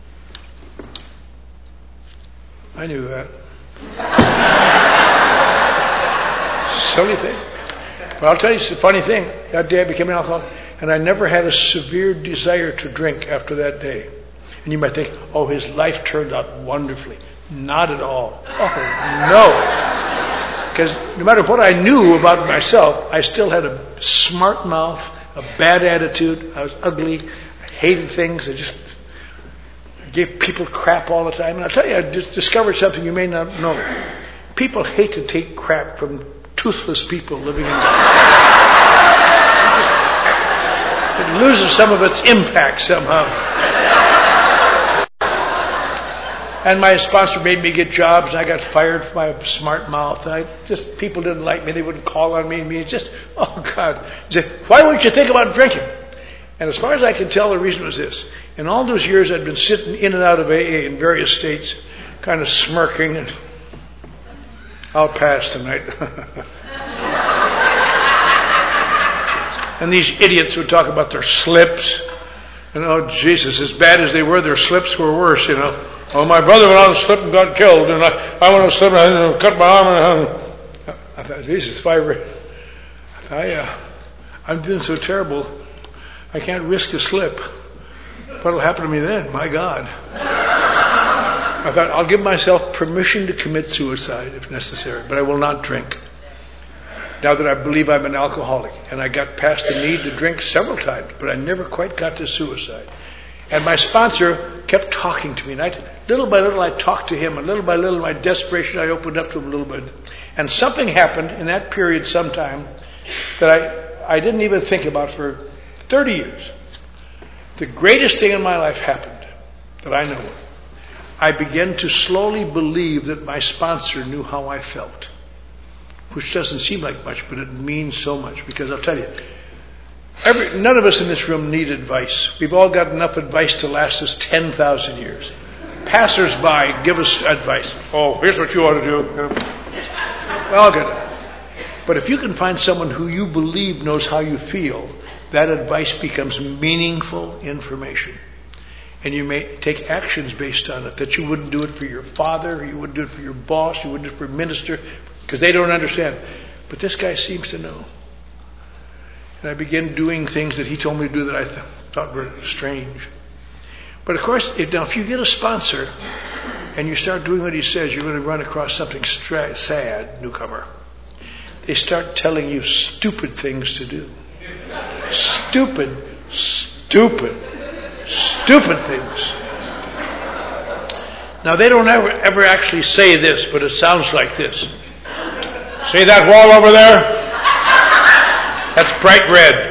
I knew that. Silly thing. But I'll tell you the funny thing. That day I became an alcoholic, and I never had a severe desire to drink after that day. And you might think, oh, his life turned out wonderfully. Not at all. Oh, no. Because no matter what I knew about myself, I still had a smart mouth, a bad attitude. I was ugly. I hated things. I just gave people crap all the time. And I'll tell you, I just discovered something you may not know. People hate to take crap from toothless people living in it loses some of its impact somehow. And my sponsor made me get jobs, and I got fired for my smart mouth. People didn't like me. They wouldn't call on me. Oh God. He said, why wouldn't you think about drinking? And as far as I can tell, the reason was this. In all those years, I'd been sitting in and out of AA in various states, kind of smirking, and I'll pass tonight. And these idiots would talk about their slips. And oh, Jesus, as bad as they were, their slips were worse, Oh, my brother went on a slip and got killed, and I went on a slip and I cut my arm and I thought, Jesus, I'm doing so terrible, I can't risk a slip. What'll happen to me then? My God. I thought, I'll give myself permission to commit suicide if necessary, but I will not drink. Now that I believe I'm an alcoholic, and I got past the need to drink several times, but I never quite got to suicide. And my sponsor kept talking to me, and little by little I talked to him, and little by little, my desperation, I opened up to him a little bit. And something happened in that period sometime that I didn't even think about for 30 years. The greatest thing in my life happened that I know of. I began to slowly believe that my sponsor knew how I felt, which doesn't seem like much, but it means so much, because I'll tell you, none of us in this room need advice. We've all got enough advice to last us 10,000 years. Passers-by give us advice. Oh, here's what you ought to do. Well, I'll get it. But if you can find someone who you believe knows how you feel, that advice becomes meaningful information. And you may take actions based on it, that you wouldn't do it for your father, you wouldn't do it for your boss, you wouldn't do it for a minister, because they don't understand. But this guy seems to know. And I began doing things that he told me to do that I thought were strange. But of course, if you get a sponsor and you start doing what he says, you're going to run across something sad, newcomer. They start telling you stupid things to do. Stupid things. Now, they don't ever actually say this, but it sounds like this. See that wall over there? That's bright red.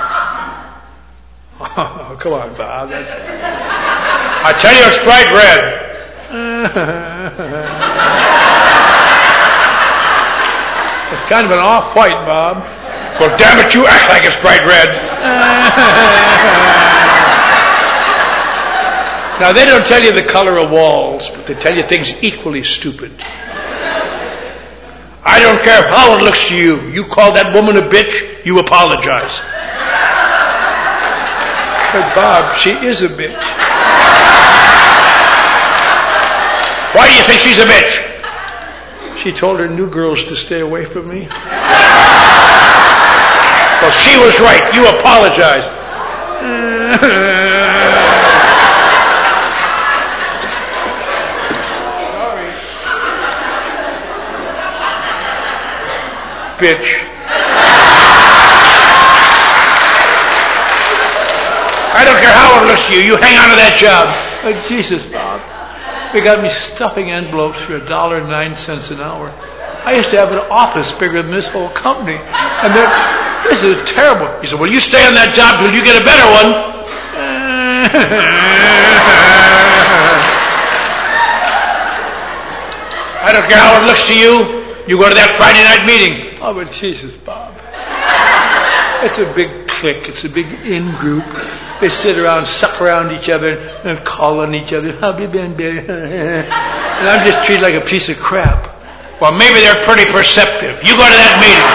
Oh, come on, Bob. I tell you, it's bright red. It's kind of an off-white, Bob. Well, damn it, you act like it's bright red. Now, they don't tell you the color of walls, but they tell you things equally stupid. I don't care how it looks to you. You call that woman a bitch, you apologize. But Bob, she is a bitch. Why do you think she's a bitch? She told her new girls to stay away from me. Well, she was right. You apologized. Sorry. Bitch. I don't care how it looks to you. You hang on to that job. Oh, Jesus, Bob. They got me stuffing envelopes for $1.09 an hour. I used to have an office bigger than this whole company. And this is terrible. He said, well, you stay on that job till you get a better one. I don't care how it looks to you. You go to that Friday night meeting. Oh, but Jesus, Bob. It's a big clique. It's a big in-group. They sit around, suck around each other, and call on each other. How have you been, baby? And I'm just treated like a piece of crap. Well, maybe they're pretty perceptive. You go to that meeting.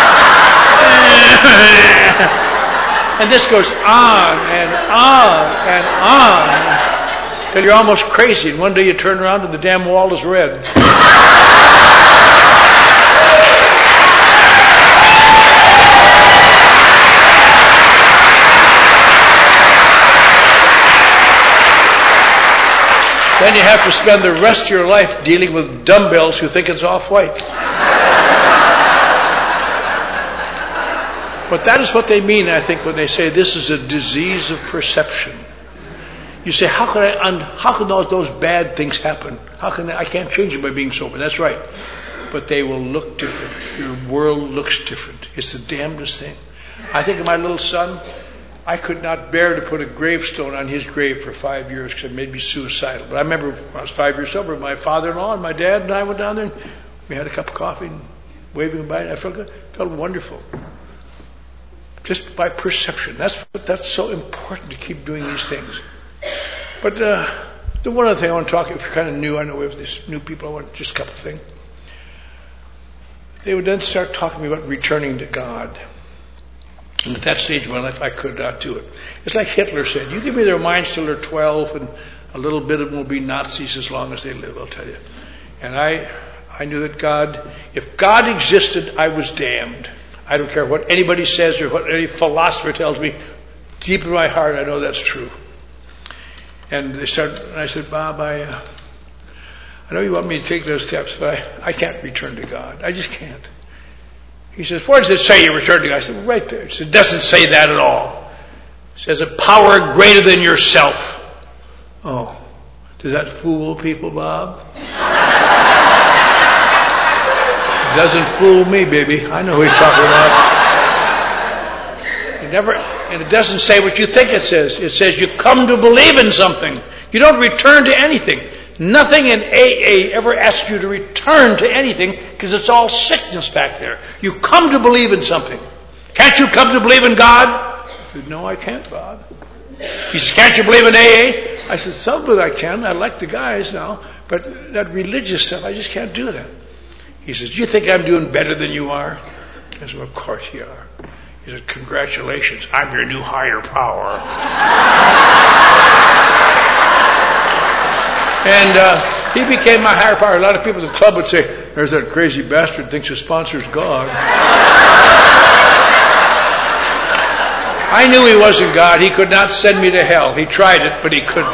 And this goes on and on and on till you're almost crazy. And one day you turn around and the damn wall is red. Then you have to spend the rest of your life dealing with dumbbells who think it's off-white. But that is what they mean, I think, when they say this is a disease of perception. You say, how can those bad things happen? I can't change it by being sober. That's right. but they will look different. Your world looks different. It's the damnedest thing. I think of my little son. I could not bear to put a gravestone on his grave for 5 years because it made me suicidal. But I remember when I was 5 years sober, my father-in-law and my dad and I went down there and we had a cup of coffee and waving goodbye. And I felt good. Felt wonderful. Just by perception. That's so important to keep doing these things. But the one other thing I want to talk, if you're kind of new, I know we have these new people, I want just a couple of things. They would then start talking to me about returning to God. And at that stage of my life, I could not do it. It's like Hitler said, you give me their minds till they're 12, and a little bit of them will be Nazis as long as they live, I'll tell you. And I knew that God, if God existed, I was damned. I don't care what anybody says or what any philosopher tells me. Deep in my heart, I know that's true. And I said, Bob, I know you want me to take those steps, but I can't return to God. I just can't. He says, where does it say you return to God? I said, well, right there. He said, it doesn't say that at all. It says a power greater than yourself. Oh, does that fool people, Bob? It doesn't fool me, baby. I know who he's talking about. And it doesn't say what you think it says. It says you come to believe in something. You don't return to anything. Nothing in AA ever asks you to return to anything because it's all sickness back there. You come to believe in something. Can't you come to believe in God? I said, no, I can't, Bob. He says, can't you believe in AA? I said, some of it I can. I like the guys now. But that religious stuff, I just can't do that. He says, do you think I'm doing better than you are? I said, well, of course you are. He said, congratulations. I'm your new higher power. And he became my higher power. A lot of people in the club would say, there's that crazy bastard thinks his sponsor's God. I knew he wasn't God. He could not send me to hell. He tried it, but he couldn't.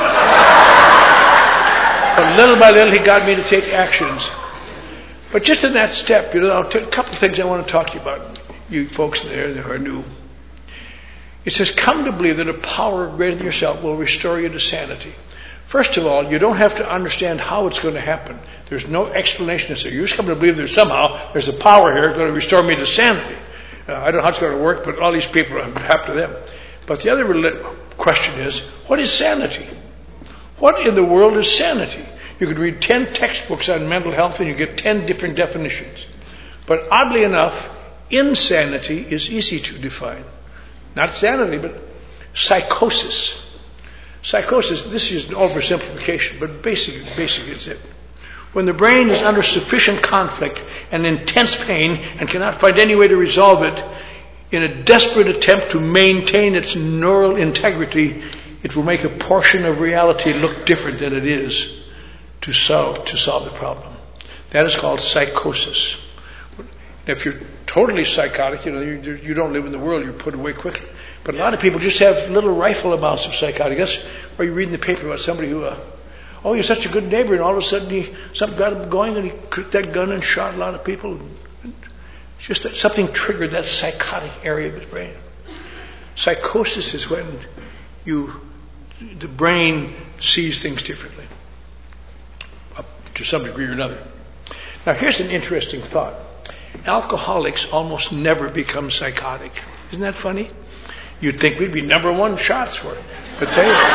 But little by little, he got me to take actions. But just in that step, a couple of things I want to talk to you about, you folks there that are new. It says, come to believe that a power greater than yourself will restore you to sanity. First of all, you don't have to understand how it's going to happen. There's no explanation necessary. You just come to believe that somehow there's a power here that's going to restore me to sanity. I don't know how it's going to work, but all these people, I'm happy to them. But the other question is, what is sanity? What in the world is sanity? You could read 10 textbooks on mental health and you get 10 different definitions. But oddly enough, insanity is easy to define. Not sanity, but psychosis. Psychosis, this is an oversimplification, but basically it's it. When the brain is under sufficient conflict and intense pain and cannot find any way to resolve it, in a desperate attempt to maintain its neural integrity, it will make a portion of reality look different than it is to solve the problem. That is called psychosis. If you're totally psychotic, you don't live in the world, you're put away quickly. But a lot of people just have little rifle amounts of psychotic. That's why you read in the paper about somebody who, you're such a good neighbor, and all of a sudden something got him going, and he took that gun and shot a lot of people. It's just that something triggered that psychotic area of his brain. Psychosis is when the brain sees things differently, up to some degree or another. Now, here's an interesting thought. Alcoholics almost never become psychotic. Isn't that funny? You'd think we'd be number one shots for it. But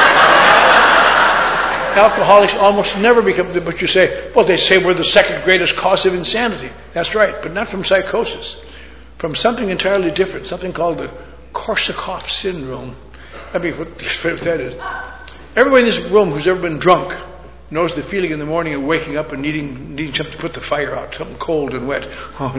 alcoholics almost never become, but you say, they say we're the second greatest cause of insanity. That's right, but not from psychosis. From something entirely different, something called the Korsakoff syndrome. I mean, what that is. Everybody in this room who's ever been drunk knows the feeling in the morning of waking up and needing something to put the fire out, something cold and wet.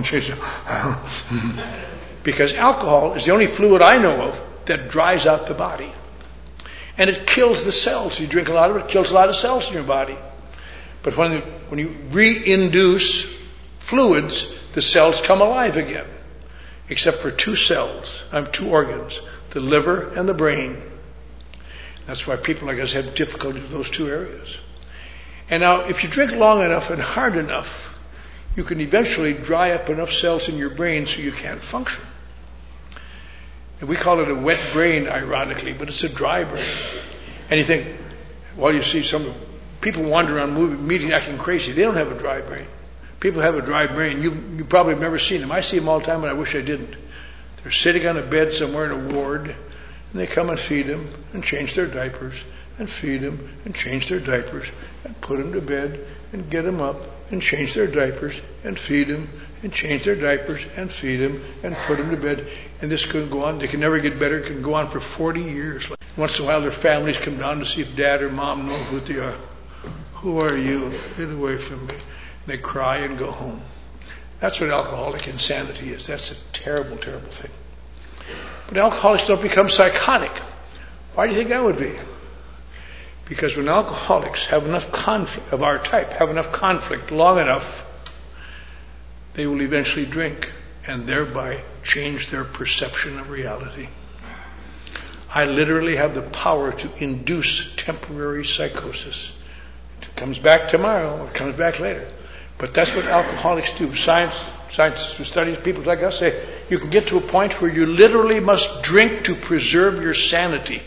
Because alcohol is the only fluid I know of that dries out the body. And it kills the cells. You drink a lot of it, it kills a lot of cells in your body. But when you reinduce fluids, the cells come alive again. Except for two organs, the liver and the brain. That's why people like us have difficulty with those two areas. And now, if you drink long enough and hard enough, you can eventually dry up enough cells in your brain so you can't function. And we call it a wet brain, ironically, but it's a dry brain. And you think, you see some people wander around meeting acting crazy. They don't have a dry brain. People have a dry brain. You probably have never seen them. I see them all the time, and I wish I didn't. They're sitting on a bed somewhere in a ward, and they come and feed them and change their diapers and feed them and change their diapers and put them to bed and get them up and change their diapers and feed them and change their diapers and feed them and put them to bed. And this can go on. They can never get better. It can go on for 40 years. Once in a while, their families come down to see if dad or mom know who they are. Who are you? Get away from me. And they cry and go home. That's what alcoholic insanity is. That's a terrible, terrible thing. But alcoholics don't become psychotic. Why do you think that would be? Because when alcoholics have enough conflict, of our type, have enough conflict long enough, they will eventually drink and thereby change their perception of reality. I literally have the power to induce temporary psychosis. It comes back tomorrow or it comes back later. But that's what alcoholics do. Scientists who study people like us say you can get to a point where you literally must drink to preserve your sanity.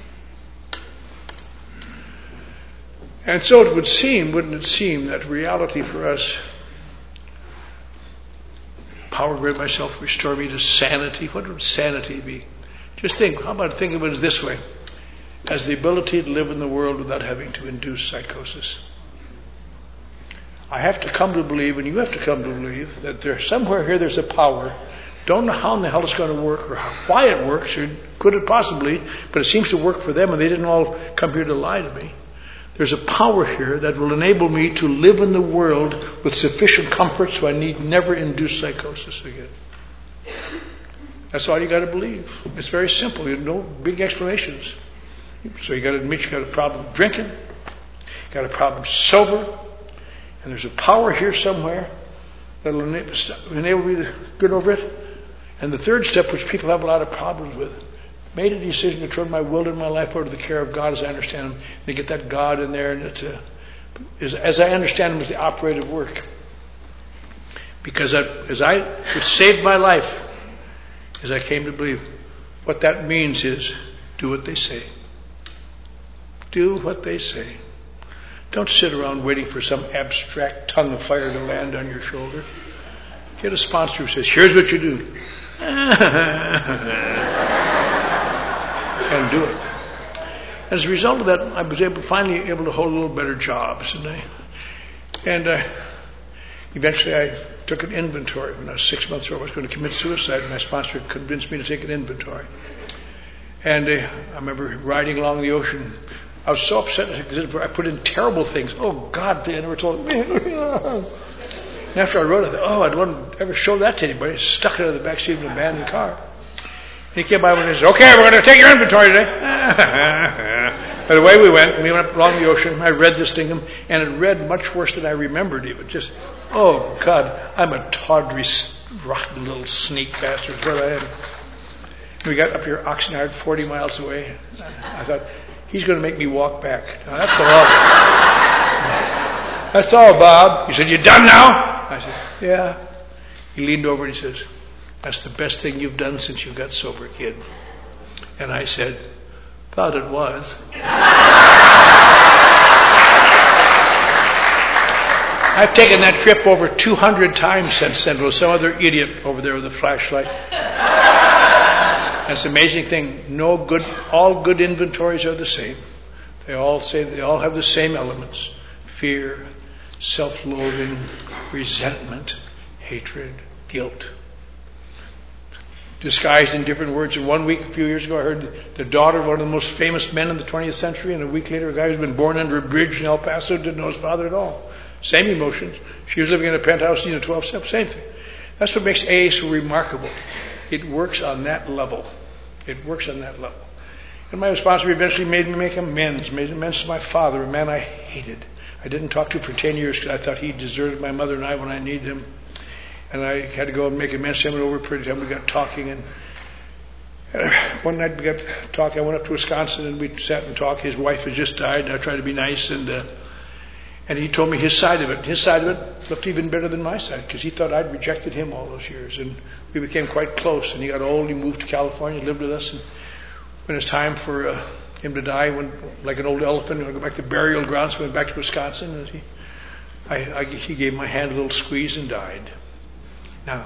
And so it would seem, wouldn't it seem, that reality for us, power grid myself, restore me to sanity. What would sanity be? Just think, how about think of it as this way, as the ability to live in the world without having to induce psychosis. I have to come to believe, and you have to come to believe, that there's somewhere here there's a power. Don't know how in the hell it's going to work or why it works, or could it possibly, but it seems to work for them, and they didn't all come here to lie to me. There's a power here that will enable me to live in the world with sufficient comfort so I need never induce psychosis again. That's all you got to believe. It's very simple. No big explanations. So you got to admit you got a problem drinking, you got a problem sober, and there's a power here somewhere that will enable me to get over it. And the third step, which people have a lot of problems with, made a decision to turn my will and my life over to the care of God as I understand Him. They get that God in there, and as I understand Him, is the operative work. Because it saved my life, as I came to believe, what that means is do what they say. Do what they say. Don't sit around waiting for some abstract tongue of fire to land on your shoulder. Get a sponsor who says, here's what you do. And do it. As a result of that, I was finally able to hold a little better jobs. And eventually I took an inventory. When I was 6 months old, I was going to commit suicide. My sponsor convinced me to take an inventory. And I remember riding along the ocean. I was so upset I put in terrible things. Oh, God, they never told me. And after I wrote it, I thought, I don't want to ever show that to anybody. I stuck it in the backseat of an abandoned car. And he came by and he said, okay, we're going to take your inventory today. But away we went. We went up along the ocean. I read this thing, and it read much worse than I remembered even. Just, oh, God, I'm a tawdry, rotten little sneak bastard. That's what I am. We got up here, Oxnard, 40 miles away. I thought, he's going to make me walk back. Now, that's all. That's all, Bob. He said, you done now? I said, yeah. He leaned over and he says, that's the best thing you've done since you got sober, kid. And I said, thought it was. I've taken that trip over 200 times since then with some other idiot over there with a flashlight. And it's an amazing thing. All good inventories are the same. They all have the same elements. Fear, self-loathing, resentment, hatred, guilt. Disguised in different words. In 1 week, a few years ago, I heard the daughter of one of the most famous men in the 20th century, and a week later, a guy who's been born under a bridge in El Paso didn't know his father at all. Same emotions. She was living in a penthouse, 12 steps, same thing. That's what makes AA so remarkable. It works on that level. It works on that level. And my sponsor eventually made me make amends to my father, a man I hated. I didn't talk to for 10 years because I thought he deserted my mother and I when I needed him. And I had to go and make amends to him, and over a period of time we got talking. And one night we got talking. I went up to Wisconsin and we sat and talked. His wife had just died, and I tried to be nice. And he told me his side of it. His side of it looked even better than my side because he thought I'd rejected him all those years. And we became quite close. And he got old. He moved to California, lived with us. And when it was time for him to die, he went like an old elephant. He went to go back to burial grounds. So we went back to Wisconsin. And he he gave my hand a little squeeze and died. Now,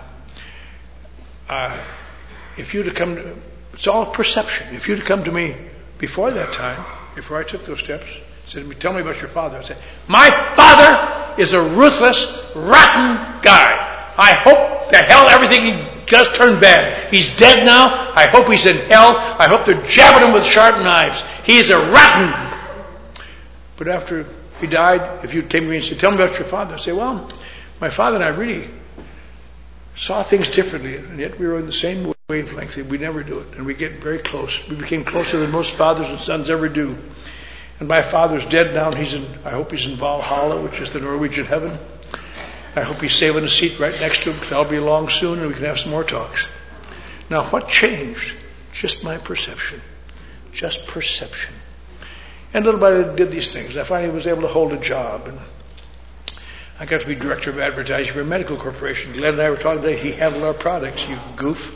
if you'd have come, it's all perception. If you'd have come to me before that time, before I took those steps, said to me, tell me about your father, I'd say, my father is a ruthless, rotten guy. I hope the hell everything he does turn bad. He's dead now. I hope he's in hell. I hope they're jabbing him with sharp knives. He's a rotten. But after he died, if you came to me and said, tell me about your father, I'd say, well, my father and I really saw things differently, and yet we were in the same wavelength. We never do it, and we get very close. We became closer than most fathers and sons ever do. And my father's dead now, and I hope he's in Valhalla, which is the Norwegian heaven. I hope he's saving a seat right next to him, because I'll be along soon, and we can have some more talks. Now, what changed? Just my perception. Just perception. And little by little I did these things. I finally was able to hold a job, and I got to be director of advertising for a medical corporation. Glenn and I were talking today. He handled our products, you goof.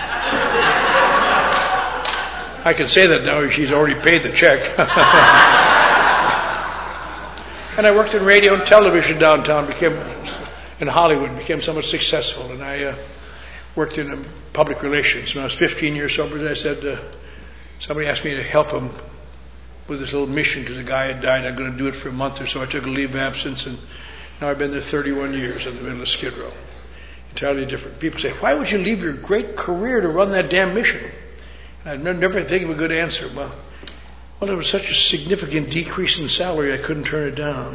I can say that now. She's already paid the check. And I worked in radio and television downtown, in Hollywood, became somewhat successful. And I worked in public relations. When I was 15 years sober, I said, somebody asked me to help him with this little mission because the guy had died. I'm going to do it for a month or so. I took a leave of absence, and now I've been there 31 years in the middle of Skid Row. Entirely different. People say, why would you leave your great career to run that damn mission? And I'd never think of a good answer. Well, there was such a significant decrease in salary, I couldn't turn it down.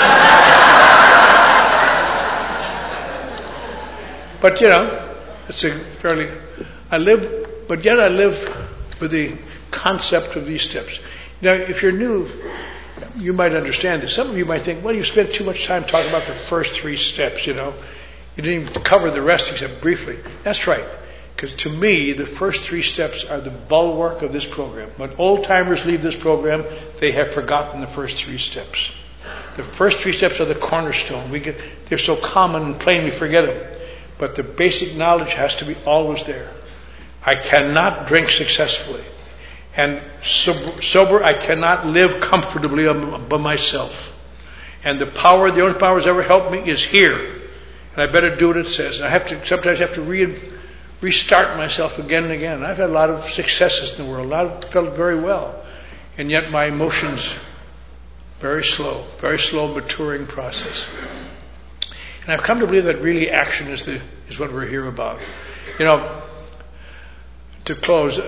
But, it's a fairly... I live with the concept of these steps. Now, if you're new, you might understand this. Some of you might think, well, you spent too much time talking about the first 3 steps, You didn't even cover the rest except briefly. That's right. Because to me, the first 3 steps are the bulwark of this program. When old-timers leave this program, they have forgotten the first 3 steps. The first 3 steps are the cornerstone. They're so common and plain we forget them. But the basic knowledge has to be always there. I cannot drink successfully. And sober, I cannot live comfortably by myself. And the only power that's ever helped me is here. And I better do what it says. I sometimes have to restart myself again and again. I've had a lot of successes in the world. Felt very well. And yet my emotions, very slow maturing process. And I've come to believe that really action is what we're here about. To close,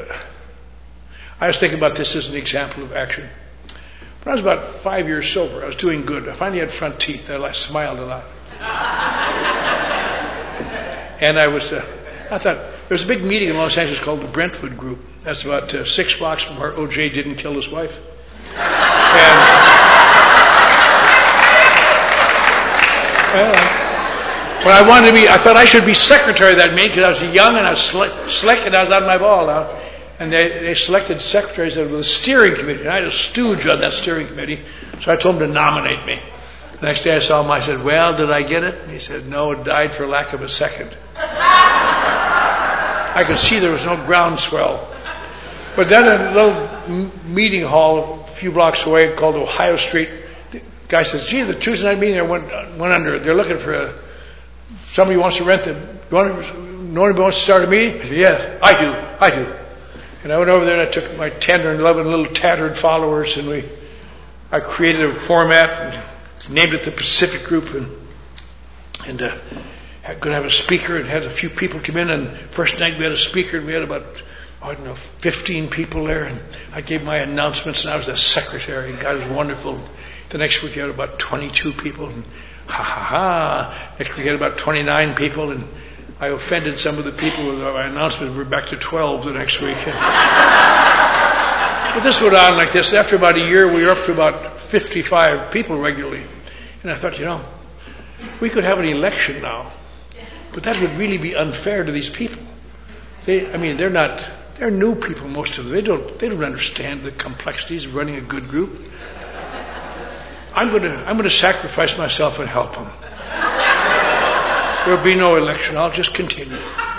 I was thinking about this as an example of action. When I was about 5 years sober, I was doing good. I finally had front teeth. I smiled a lot. And I thought, there was a big meeting in Los Angeles called the Brentwood Group. That's about 6 blocks from where O.J. didn't kill his wife. When I thought I should be secretary of that meeting because I was young and I was slick and I was on my ball now. And they selected secretaries of the steering committee. And I had a stooge on that steering committee. So I told him to nominate me. The next day I saw him, I said, well, did I get it? And he said, no, it died for lack of a second. I could see there was no groundswell. But then a little meeting hall a few blocks away called Ohio Street, the guy says, gee, the Tuesday night meeting there went under. They're looking for somebody who wants to rent nobody wants to start a meeting? I said, yeah, I do. And I went over there and I took my 10 or 11 little tattered followers and I created a format and named it the Pacific Group and going to have a speaker and had a few people come in, and first night we had a speaker and we had about 15 people there, and I gave my announcements and I was the secretary and God was wonderful. The next week we had about 22 people and next week we had about 29 people, and I offended some of the people with my announcements. We're back to 12 the next week. But this went on like this. After about a year, we were up to about 55 people regularly. And I thought, we could have an election now. But that would really be unfair to these people. They're new people, most of them. They don't understand the complexities of running a good group. I'm going to sacrifice myself and help them. There'll be no election. I'll just continue.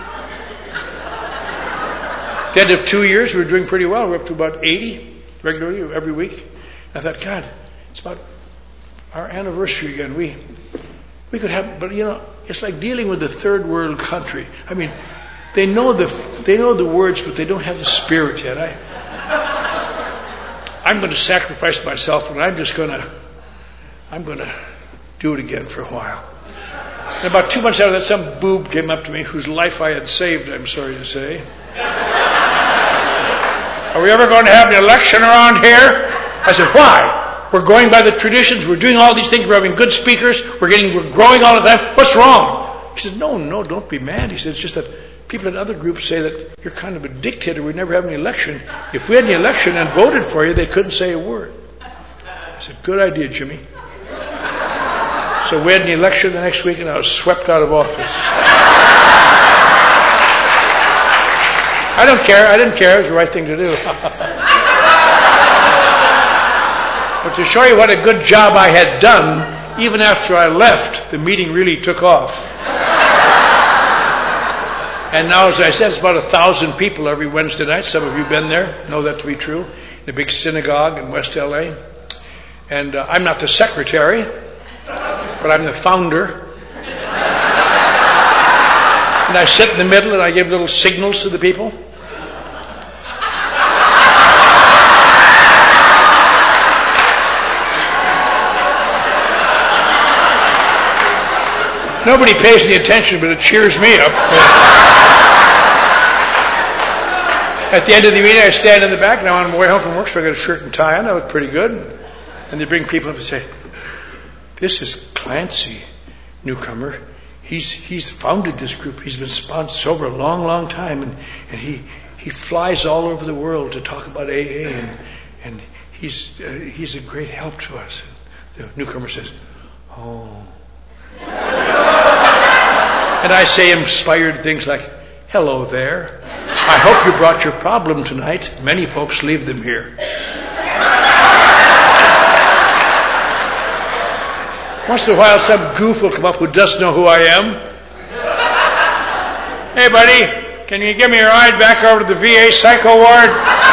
At the end of 2 years, we were doing pretty well. We're up to about 80 regularly every week. I thought, God, it's about our anniversary again. We could have, but it's like dealing with a third world country. I mean, they know the words, but they don't have the spirit yet. I'm going to sacrifice myself, and I'm going to do it again for a while. And about 2 months after that, some boob came up to me whose life I had saved, I'm sorry to say. Are we ever going to have an election around here? I said, why? We're going by the traditions. We're doing all these things. We're having good speakers. We're growing all the time. What's wrong? He said, no, don't be mad. He said, it's just that people in other groups say that you're kind of a dictator. We never have any election. If we had an election and voted for you, they couldn't say a word. I said, good idea, Jimmy. So we had an election the next week, and I was swept out of office. I don't care. I didn't care. It was the right thing to do. But to show you what a good job I had done, even after I left, the meeting really took off. And now, as I said, it's about 1,000 people every Wednesday night. Some of you have been there, know that to be true. In a big synagogue in West LA. And I'm not the secretary, but I'm the founder. And I sit in the middle and I give little signals to the people. Nobody pays any attention, but it cheers me up. At the end of the meeting, I stand in the back. Now, on my way home from work, so I got a shirt and tie on. I look pretty good. And they bring people up and say, this is Clancy, newcomer. He's founded this group. He's been sober a long, long time. And he flies all over the world to talk about AA. And he's a great help to us. And the newcomer says, oh. And I say inspired things like, hello there. I hope you brought your problem tonight. Many folks leave them here. Once in a while, some goof will come up who doesn't know who I am. Hey, buddy, can you give me a ride back over to the VA psycho ward?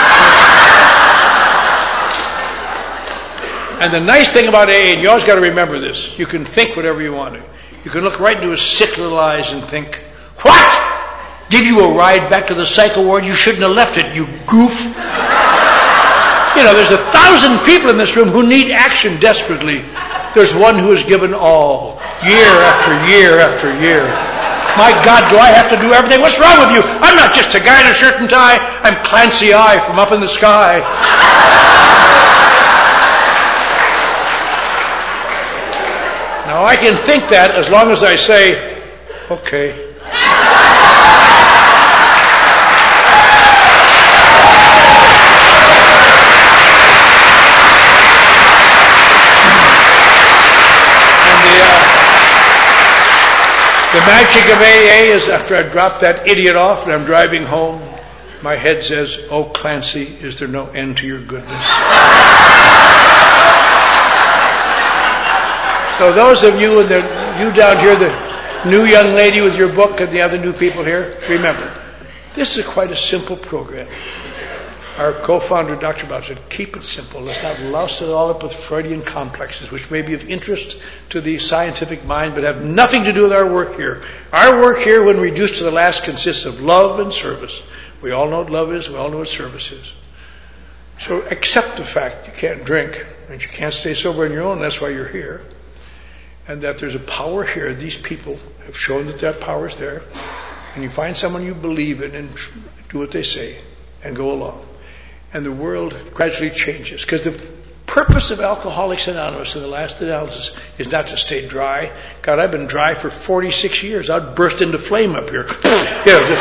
And the nice thing about AA, and you always got to remember this, you can think whatever you want to. You can look right into his sick little eyes and think, what? Give you a ride back to the psycho ward? You shouldn't have left it, you goof. There's 1,000 people in this room who need action desperately. There's one who has given all, year after year after year. My God, do I have to do everything? What's wrong with you? I'm not just a guy in a shirt and tie. I'm Clancy I from up in the sky. Now, I can think that as long as I say, okay. The magic of AA is after I drop that idiot off and I'm driving home, my head says, oh, Clancy, is there no end to your goodness? So those of you you down here, the new young lady with your book and the other new people here, remember, this is quite a simple program. Our co-founder, Dr. Bob, said, keep it simple. Let's not louse it all up with Freudian complexes, which may be of interest to the scientific mind, but have nothing to do with our work here. Our work here, when reduced to the last, consists of love and service. We all know what love is. We all know what service is. So accept the fact you can't drink, and you can't stay sober on your own. That's why you're here. And that there's a power here. These people have shown that power is there. And you find someone you believe in and do what they say and go along. And the world gradually changes. Because the purpose of Alcoholics Anonymous in the last analysis is not to stay dry. God, I've been dry for 46 years. I'd burst into flame up here. The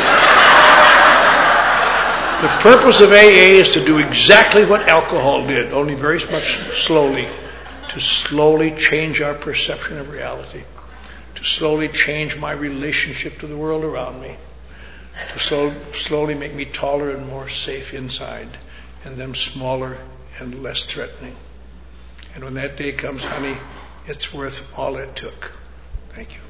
purpose of AA is to do exactly what alcohol did, only very much slowly. To slowly change our perception of reality. To slowly change my relationship to the world around me. To slowly make me taller and more safe inside. And them smaller and less threatening. And when that day comes, honey, it's worth all it took. Thank you.